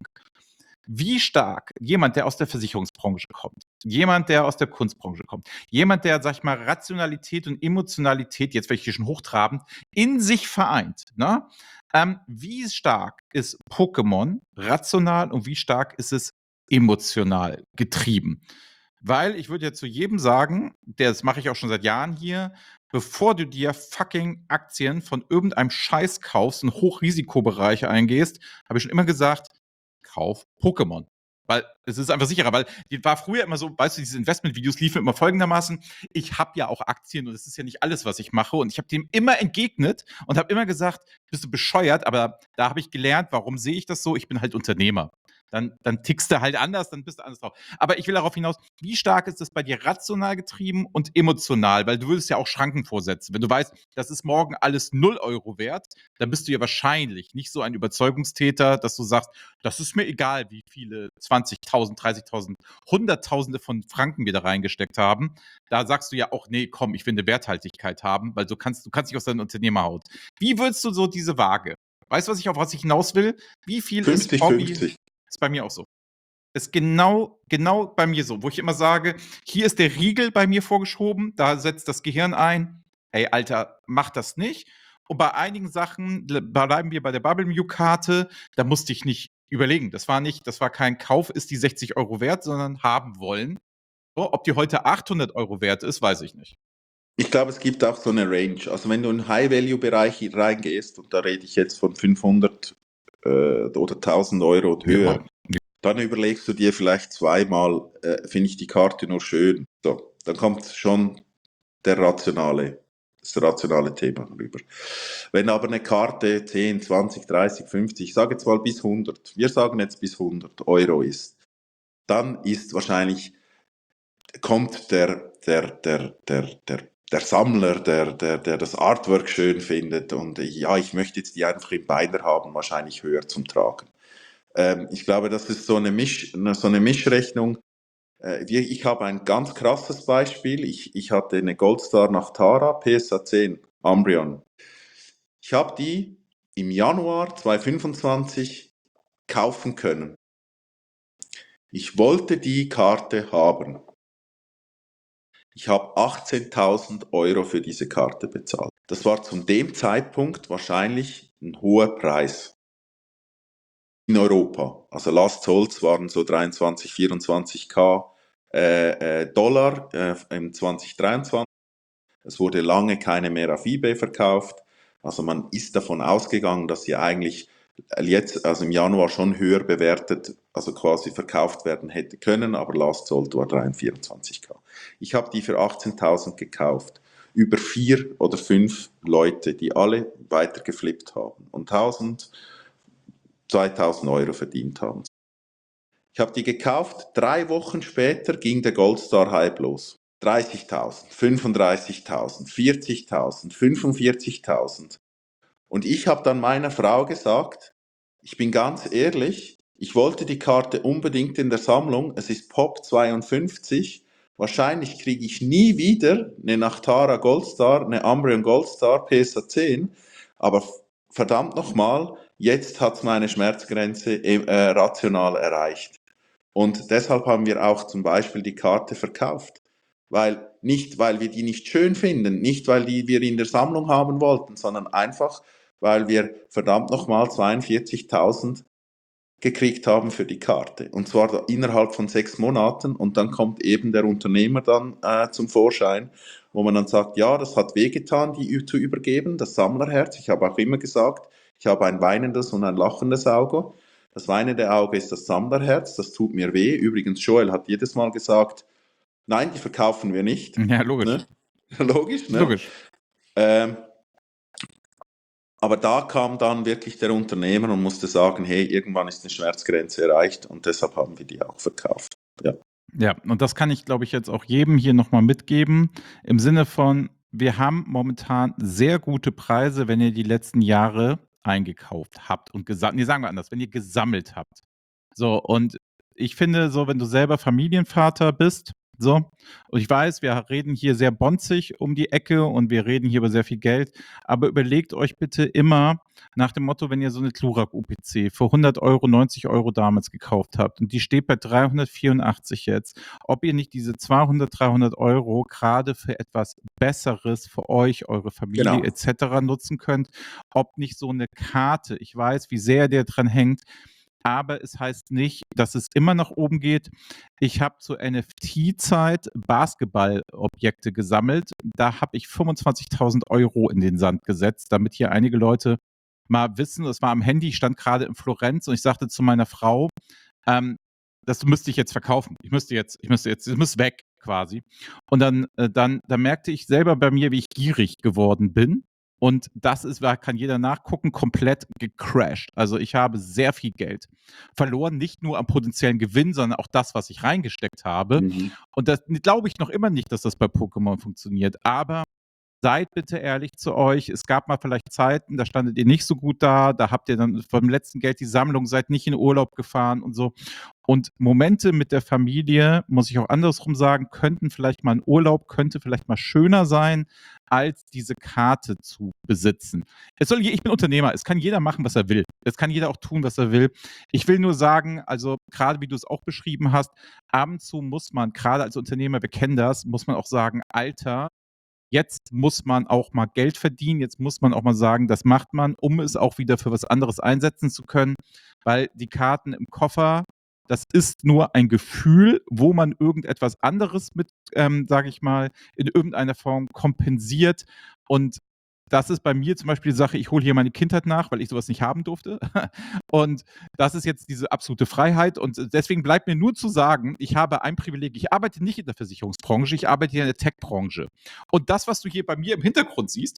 Wie stark jemand, der aus der Versicherungsbranche kommt, jemand, der aus der Kunstbranche kommt, jemand, der, sag ich mal, Rationalität und Emotionalität, jetzt welche schon hochtrabend, in sich vereint, ne? Wie stark ist Pokémon rational und wie stark ist es emotional getrieben? Weil ich würde ja zu jedem sagen, das mache ich auch schon seit Jahren hier, bevor du dir fucking Aktien von irgendeinem Scheiß kaufst und Hochrisikobereiche eingehst, habe ich schon immer gesagt, kauf Pokémon. Weil es ist einfach sicherer, weil die war früher immer so, weißt du, diese Investmentvideos liefen immer folgendermaßen, ich habe ja auch Aktien und es ist ja nicht alles, was ich mache und ich habe dem immer entgegnet und habe immer gesagt, bist du bescheuert, aber da habe ich gelernt, warum sehe ich das so? Ich bin halt Unternehmer. Dann tickst du halt anders, dann bist du anders drauf. Aber ich will darauf hinaus, wie stark ist das bei dir rational getrieben und emotional? Weil du würdest ja auch Schranken vorsetzen. Wenn du weißt, das ist morgen alles 0 € wert, dann bist du ja wahrscheinlich nicht so ein Überzeugungstäter, dass du sagst, das ist mir egal, wie viele 20.000, 30.000, Hunderttausende von Franken wir da reingesteckt haben. Da sagst du ja auch, nee, komm, ich will eine Werthaltigkeit haben, weil du kannst nicht aus deiner Unternehmerhaut. Wie würdest du so diese Waage? Weißt du, auf was ich hinaus will? Wie viel ist Hobby? 50-50. Ist bei mir auch so. Ist genau bei mir so, wo ich immer sage, hier ist der Riegel bei mir vorgeschoben, da setzt das Gehirn ein, ey, Alter, mach das nicht. Und bei einigen Sachen bleiben wir bei der Bubble Mew Karte, da musste ich nicht überlegen. Das war kein Kauf, ist die 60 € wert, sondern haben wollen. So, ob die heute 800 € wert ist, weiß ich nicht. Ich glaube, es gibt auch so eine Range. Also wenn du in den High-Value-Bereich reingehst, und da rede ich jetzt von 500 oder 1000 € und höher, dann überlegst du dir vielleicht zweimal, finde ich die Karte nur schön. So, dann kommt schon das rationale Thema rüber. Wenn aber eine Karte 10, 20, 30, 50, ich sage jetzt mal bis 100, wir sagen jetzt bis 100 € ist, dann ist wahrscheinlich, kommt der Sammler, der das Artwork schön findet und ja, ich möchte jetzt die einfach im Binder haben, wahrscheinlich höher zum Tragen. Ich glaube, das ist so eine Mischrechnung. Ich habe ein ganz krasses Beispiel. Ich hatte eine Goldstar Nachtara PSA 10 Umbreon. Ich habe die im Januar 2025 kaufen können. Ich wollte die Karte haben. Ich habe 18.000 € für diese Karte bezahlt. Das war zu dem Zeitpunkt wahrscheinlich ein hoher Preis in Europa. Also Last Solds waren so 23, 24k Dollar im 2023. Es wurde lange keine mehr auf eBay verkauft. Also man ist davon ausgegangen, dass sie eigentlich jetzt, also im Januar schon höher bewertet, also quasi verkauft werden hätte können, aber Last Sold war 23, 24k. Ich habe die für 18.000 gekauft. Über 4 oder 5 Leute, die alle weiter geflippt haben und 2.000 € verdient haben. Ich habe die gekauft, 3 Wochen später ging der Goldstar-Hype los. 30.000, 35.000, 40.000, 45.000. Und ich habe dann meiner Frau gesagt, ich bin ganz ehrlich, ich wollte die Karte unbedingt in der Sammlung, es ist Pop 52, wahrscheinlich kriege ich nie wieder eine Nachtara Goldstar, eine Umbreon Goldstar PSA 10, aber verdammt nochmal, jetzt hat es meine Schmerzgrenze rational erreicht. Und deshalb haben wir auch zum Beispiel die Karte verkauft. Nicht, weil wir die nicht schön finden, nicht, weil wir in der Sammlung haben wollten, sondern einfach, weil wir verdammt nochmal 42.000 gekriegt haben für die Karte. Und zwar innerhalb von 6 Monaten. Und dann kommt eben der Unternehmer dann zum Vorschein, wo man dann sagt, ja, das hat wehgetan, die zu übergeben, das Sammlerherz. Ich habe auch immer gesagt, ich habe ein weinendes und ein lachendes Auge. Das weinende Auge ist das Sammlerherz, das tut mir weh. Übrigens, Joel hat jedes Mal gesagt, nein, die verkaufen wir nicht. Ja, logisch. Ne? Logisch, ne? Logisch. Aber da kam dann wirklich der Unternehmer und musste sagen, hey, irgendwann ist eine Schmerzgrenze erreicht und deshalb haben wir die auch verkauft. Ja. Ja, und das kann ich, glaube ich, jetzt auch jedem hier nochmal mitgeben. Im Sinne von, wir haben momentan sehr gute Preise, wenn ihr die letzten Jahre eingekauft habt und nee, sagen wir anders, wenn ihr gesammelt habt. So, und ich finde, so, wenn du selber Familienvater bist, so, und ich weiß, wir reden hier sehr bonzig um die Ecke und wir reden hier über sehr viel Geld, aber überlegt euch bitte immer nach dem Motto, wenn ihr so eine Tlurak UPC für 100 Euro, 90 Euro damals gekauft habt und die steht bei 384 jetzt, ob ihr nicht diese 200, 300 Euro gerade für etwas Besseres für euch, eure Familie Genau. etc. nutzen könnt, ob nicht so eine Karte, ich weiß, wie sehr der dran hängt, aber es heißt nicht, dass es immer nach oben geht. Ich habe zur NFT-Zeit Basketballobjekte gesammelt. Da habe ich 25.000 Euro in den Sand gesetzt, damit hier einige Leute mal wissen, das war am Handy, ich stand gerade in Florenz und ich sagte zu meiner Frau, das müsste ich jetzt verkaufen. Ich müsste jetzt, das muss weg quasi. Und dann merkte ich selber bei mir, wie ich gierig geworden bin. Und das ist, kann jeder nachgucken, komplett gecrashed. Also ich habe sehr viel Geld verloren, nicht nur am potenziellen Gewinn, sondern auch das, was ich reingesteckt habe. Mhm. Und das glaube ich noch immer nicht, dass das bei Pokémon funktioniert. Aber seid bitte ehrlich zu euch. Es gab mal vielleicht Zeiten, da standet ihr nicht so gut da. Da habt ihr dann vom letzten Geld die Sammlung, seid nicht in Urlaub gefahren und so. Und Momente mit der Familie, muss ich auch andersrum sagen, könnten vielleicht mal ein Urlaub, könnte vielleicht mal schöner sein, als diese Karte zu besitzen. Ich bin Unternehmer, es kann jeder machen, was er will. Es kann jeder auch tun, was er will. Ich will nur sagen, also gerade wie du es auch beschrieben hast, ab und zu muss man, gerade als Unternehmer, wir kennen das, muss man auch sagen, Alter, jetzt muss man auch mal Geld verdienen, jetzt muss man auch mal sagen, das macht man, um es auch wieder für was anderes einsetzen zu können, weil die Karten im Koffer, das ist nur ein Gefühl, wo man irgendetwas anderes mit, sage ich mal, in irgendeiner Form kompensiert. Und das ist bei mir zum Beispiel die Sache, ich hole hier meine Kindheit nach, weil ich sowas nicht haben durfte. Und das ist jetzt diese absolute Freiheit. Und deswegen bleibt mir nur zu sagen, ich habe ein Privileg. Ich arbeite nicht in der Versicherungsbranche, ich arbeite hier in der Tech-Branche. Und das, was du hier bei mir im Hintergrund siehst,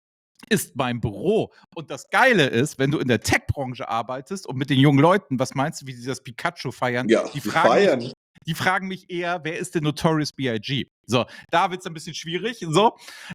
ist mein Büro. Und das Geile ist, wenn du in der Tech-Branche arbeitest und mit den jungen Leuten, was meinst du, wie sie das Pikachu feiern? Ja, Die fragen mich eher, wer ist der Notorious B.I.G.? So, da wird es ein bisschen schwierig. So.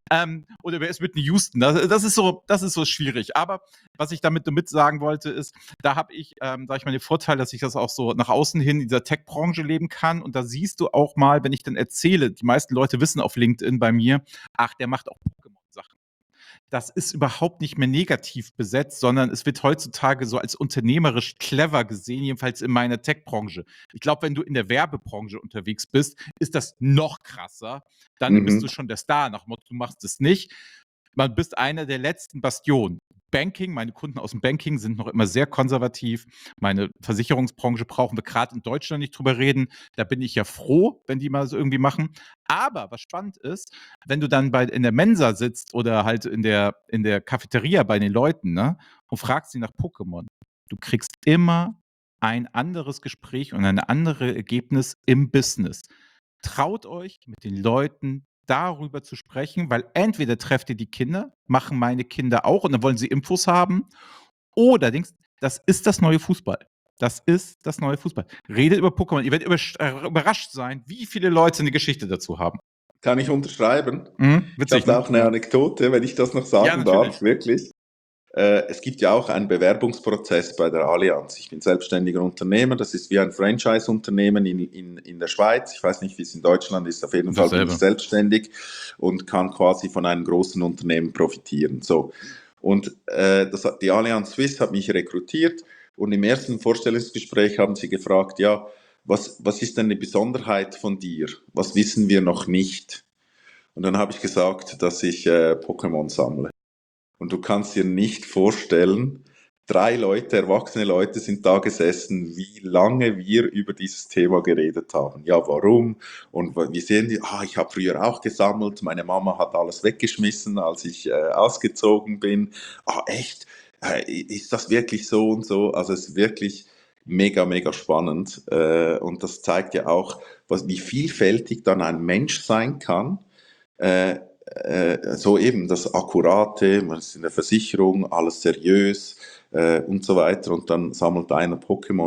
Oder wer ist Whitney Houston? Das ist so schwierig. Aber was ich damit sagen wollte, ist, da habe ich, sag ich mal, den Vorteil, dass ich das auch so nach außen hin in dieser Tech-Branche leben kann. Und da siehst du auch mal, wenn ich dann erzähle, die meisten Leute wissen auf LinkedIn bei mir, ach, der macht auch Pokémon-Sachen. Das ist überhaupt nicht mehr negativ besetzt, sondern es wird heutzutage so als unternehmerisch clever gesehen, jedenfalls in meiner Tech-Branche. Ich glaube, wenn du in der Werbebranche unterwegs bist, ist das noch krasser. Dann bist du schon der Star, nach dem Motto, du machst es nicht. Man bist einer der letzten Bastionen. Banking, meine Kunden aus dem Banking sind noch immer sehr konservativ. Meine Versicherungsbranche brauchen wir gerade in Deutschland nicht drüber reden. Da bin ich ja froh, wenn die mal so irgendwie machen. Aber was spannend ist, wenn du dann in der Mensa sitzt oder halt in der Cafeteria bei den Leuten, ne, und fragst sie nach Pokémon, du kriegst immer ein anderes Gespräch und ein anderes Ergebnis im Business. Traut euch, mit den Leuten darüber zu sprechen, weil entweder trefft ihr die Kinder, machen meine Kinder auch und dann wollen sie Infos haben, oder denkst, das ist das neue Fußball. Das ist das neue Fußball. Redet über Pokémon. Ihr werdet überrascht sein, wie viele Leute eine Geschichte dazu haben. Kann ich unterschreiben. Witzig, ich habe auch eine Anekdote, wenn ich das noch sagen darf, wirklich. Es gibt ja auch einen Bewerbungsprozess bei der Allianz. Ich bin selbstständiger Unternehmer, das ist wie ein Franchise-Unternehmen in der Schweiz. Ich weiß nicht, wie es in Deutschland ist, auf jeden Fall bin ich selbstständig und kann quasi von einem großen Unternehmen profitieren. So. Und die Allianz Suisse hat mich rekrutiert und im ersten Vorstellungsgespräch haben sie gefragt, ja, was ist denn die Besonderheit von dir? Was wissen wir noch nicht? Und dann habe ich gesagt, dass ich Pokémon sammle. Und du kannst dir nicht vorstellen, 3 Leute, erwachsene Leute sind da gesessen, wie lange wir über dieses Thema geredet haben. Ja, warum? Und wie sehen die? Ah, ich habe früher auch gesammelt. Meine Mama hat alles weggeschmissen, als ich ausgezogen bin. Ah, echt? Ist das wirklich so und so? Also es ist wirklich mega, mega spannend. Und das zeigt ja auch, wie vielfältig dann ein Mensch sein kann. Äh, so eben das Akkurate, man ist in der Versicherung, alles seriös und so weiter. Und dann sammelt einer Pokémon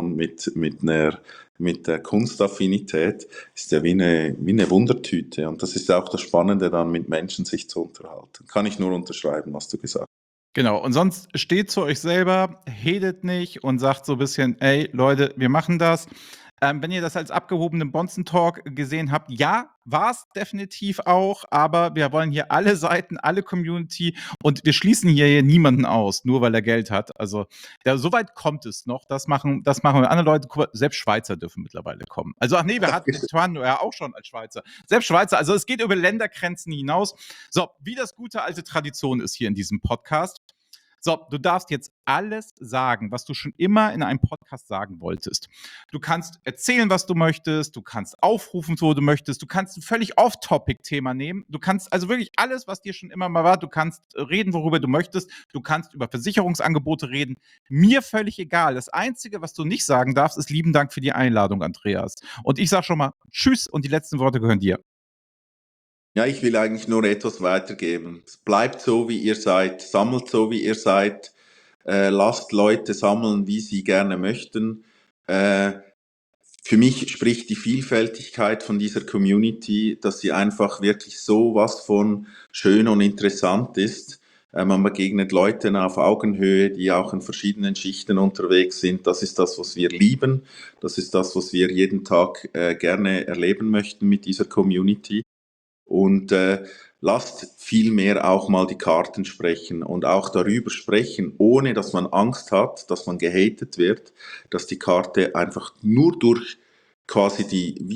mit der Kunstaffinität, ist ja wie eine Wundertüte. Und das ist auch das Spannende, dann mit Menschen sich zu unterhalten. Kann ich nur unterschreiben, was du gesagt hast. Genau, und sonst steht zu euch selber, hatet nicht und sagt so ein bisschen: „Ey, Leute, wir machen das.“ Wenn ihr das als abgehobenen Bonzen-Talk gesehen habt, ja, war es definitiv auch, aber wir wollen hier alle Seiten, alle Community und wir schließen hier niemanden aus, nur weil er Geld hat. Also, so weit kommt es noch. Das machen wir. Andere Leute, guck mal, selbst Schweizer dürfen mittlerweile kommen. Also, ach nee, wir hatten Tuan ja auch schon als Schweizer. Selbst Schweizer, also es geht über Ländergrenzen hinaus. So, wie das gute alte Tradition ist hier in diesem Podcast. So, du darfst jetzt alles sagen, was du schon immer in einem Podcast sagen wolltest. Du kannst erzählen, was du möchtest, du kannst aufrufen, wo du möchtest, du kannst ein völlig off-topic-Thema nehmen, du kannst also wirklich alles, was dir schon immer mal war, du kannst reden, worüber du möchtest, du kannst über Versicherungsangebote reden. Mir völlig egal. Das Einzige, was du nicht sagen darfst, ist lieben Dank für die Einladung, Andreas. Und ich sage schon mal Tschüss und die letzten Worte gehören dir. Ja, ich will eigentlich nur etwas weitergeben. Bleibt so, wie ihr seid, sammelt so, wie ihr seid, lasst Leute sammeln, wie sie gerne möchten. Äh, für mich spricht die Vielfältigkeit von dieser Community, dass sie einfach wirklich so was von schön und interessant ist. Man begegnet Leuten auf Augenhöhe, die auch in verschiedenen Schichten unterwegs sind. Das ist das, was wir lieben. Das ist das, was wir jeden Tag gerne erleben möchten mit dieser Community. Und lasst vielmehr auch mal die Karten sprechen und auch darüber sprechen, ohne dass man Angst hat, dass man gehatet wird, dass die Karte einfach nur durch quasi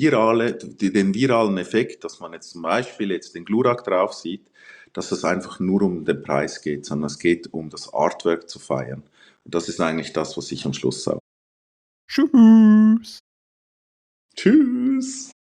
den viralen Effekt, dass man jetzt zum Beispiel jetzt den Glurak drauf sieht, dass es einfach nur um den Preis geht, sondern es geht um das Artwork zu feiern. Und das ist eigentlich das, was ich am Schluss sage. Tschüss. Tschüss!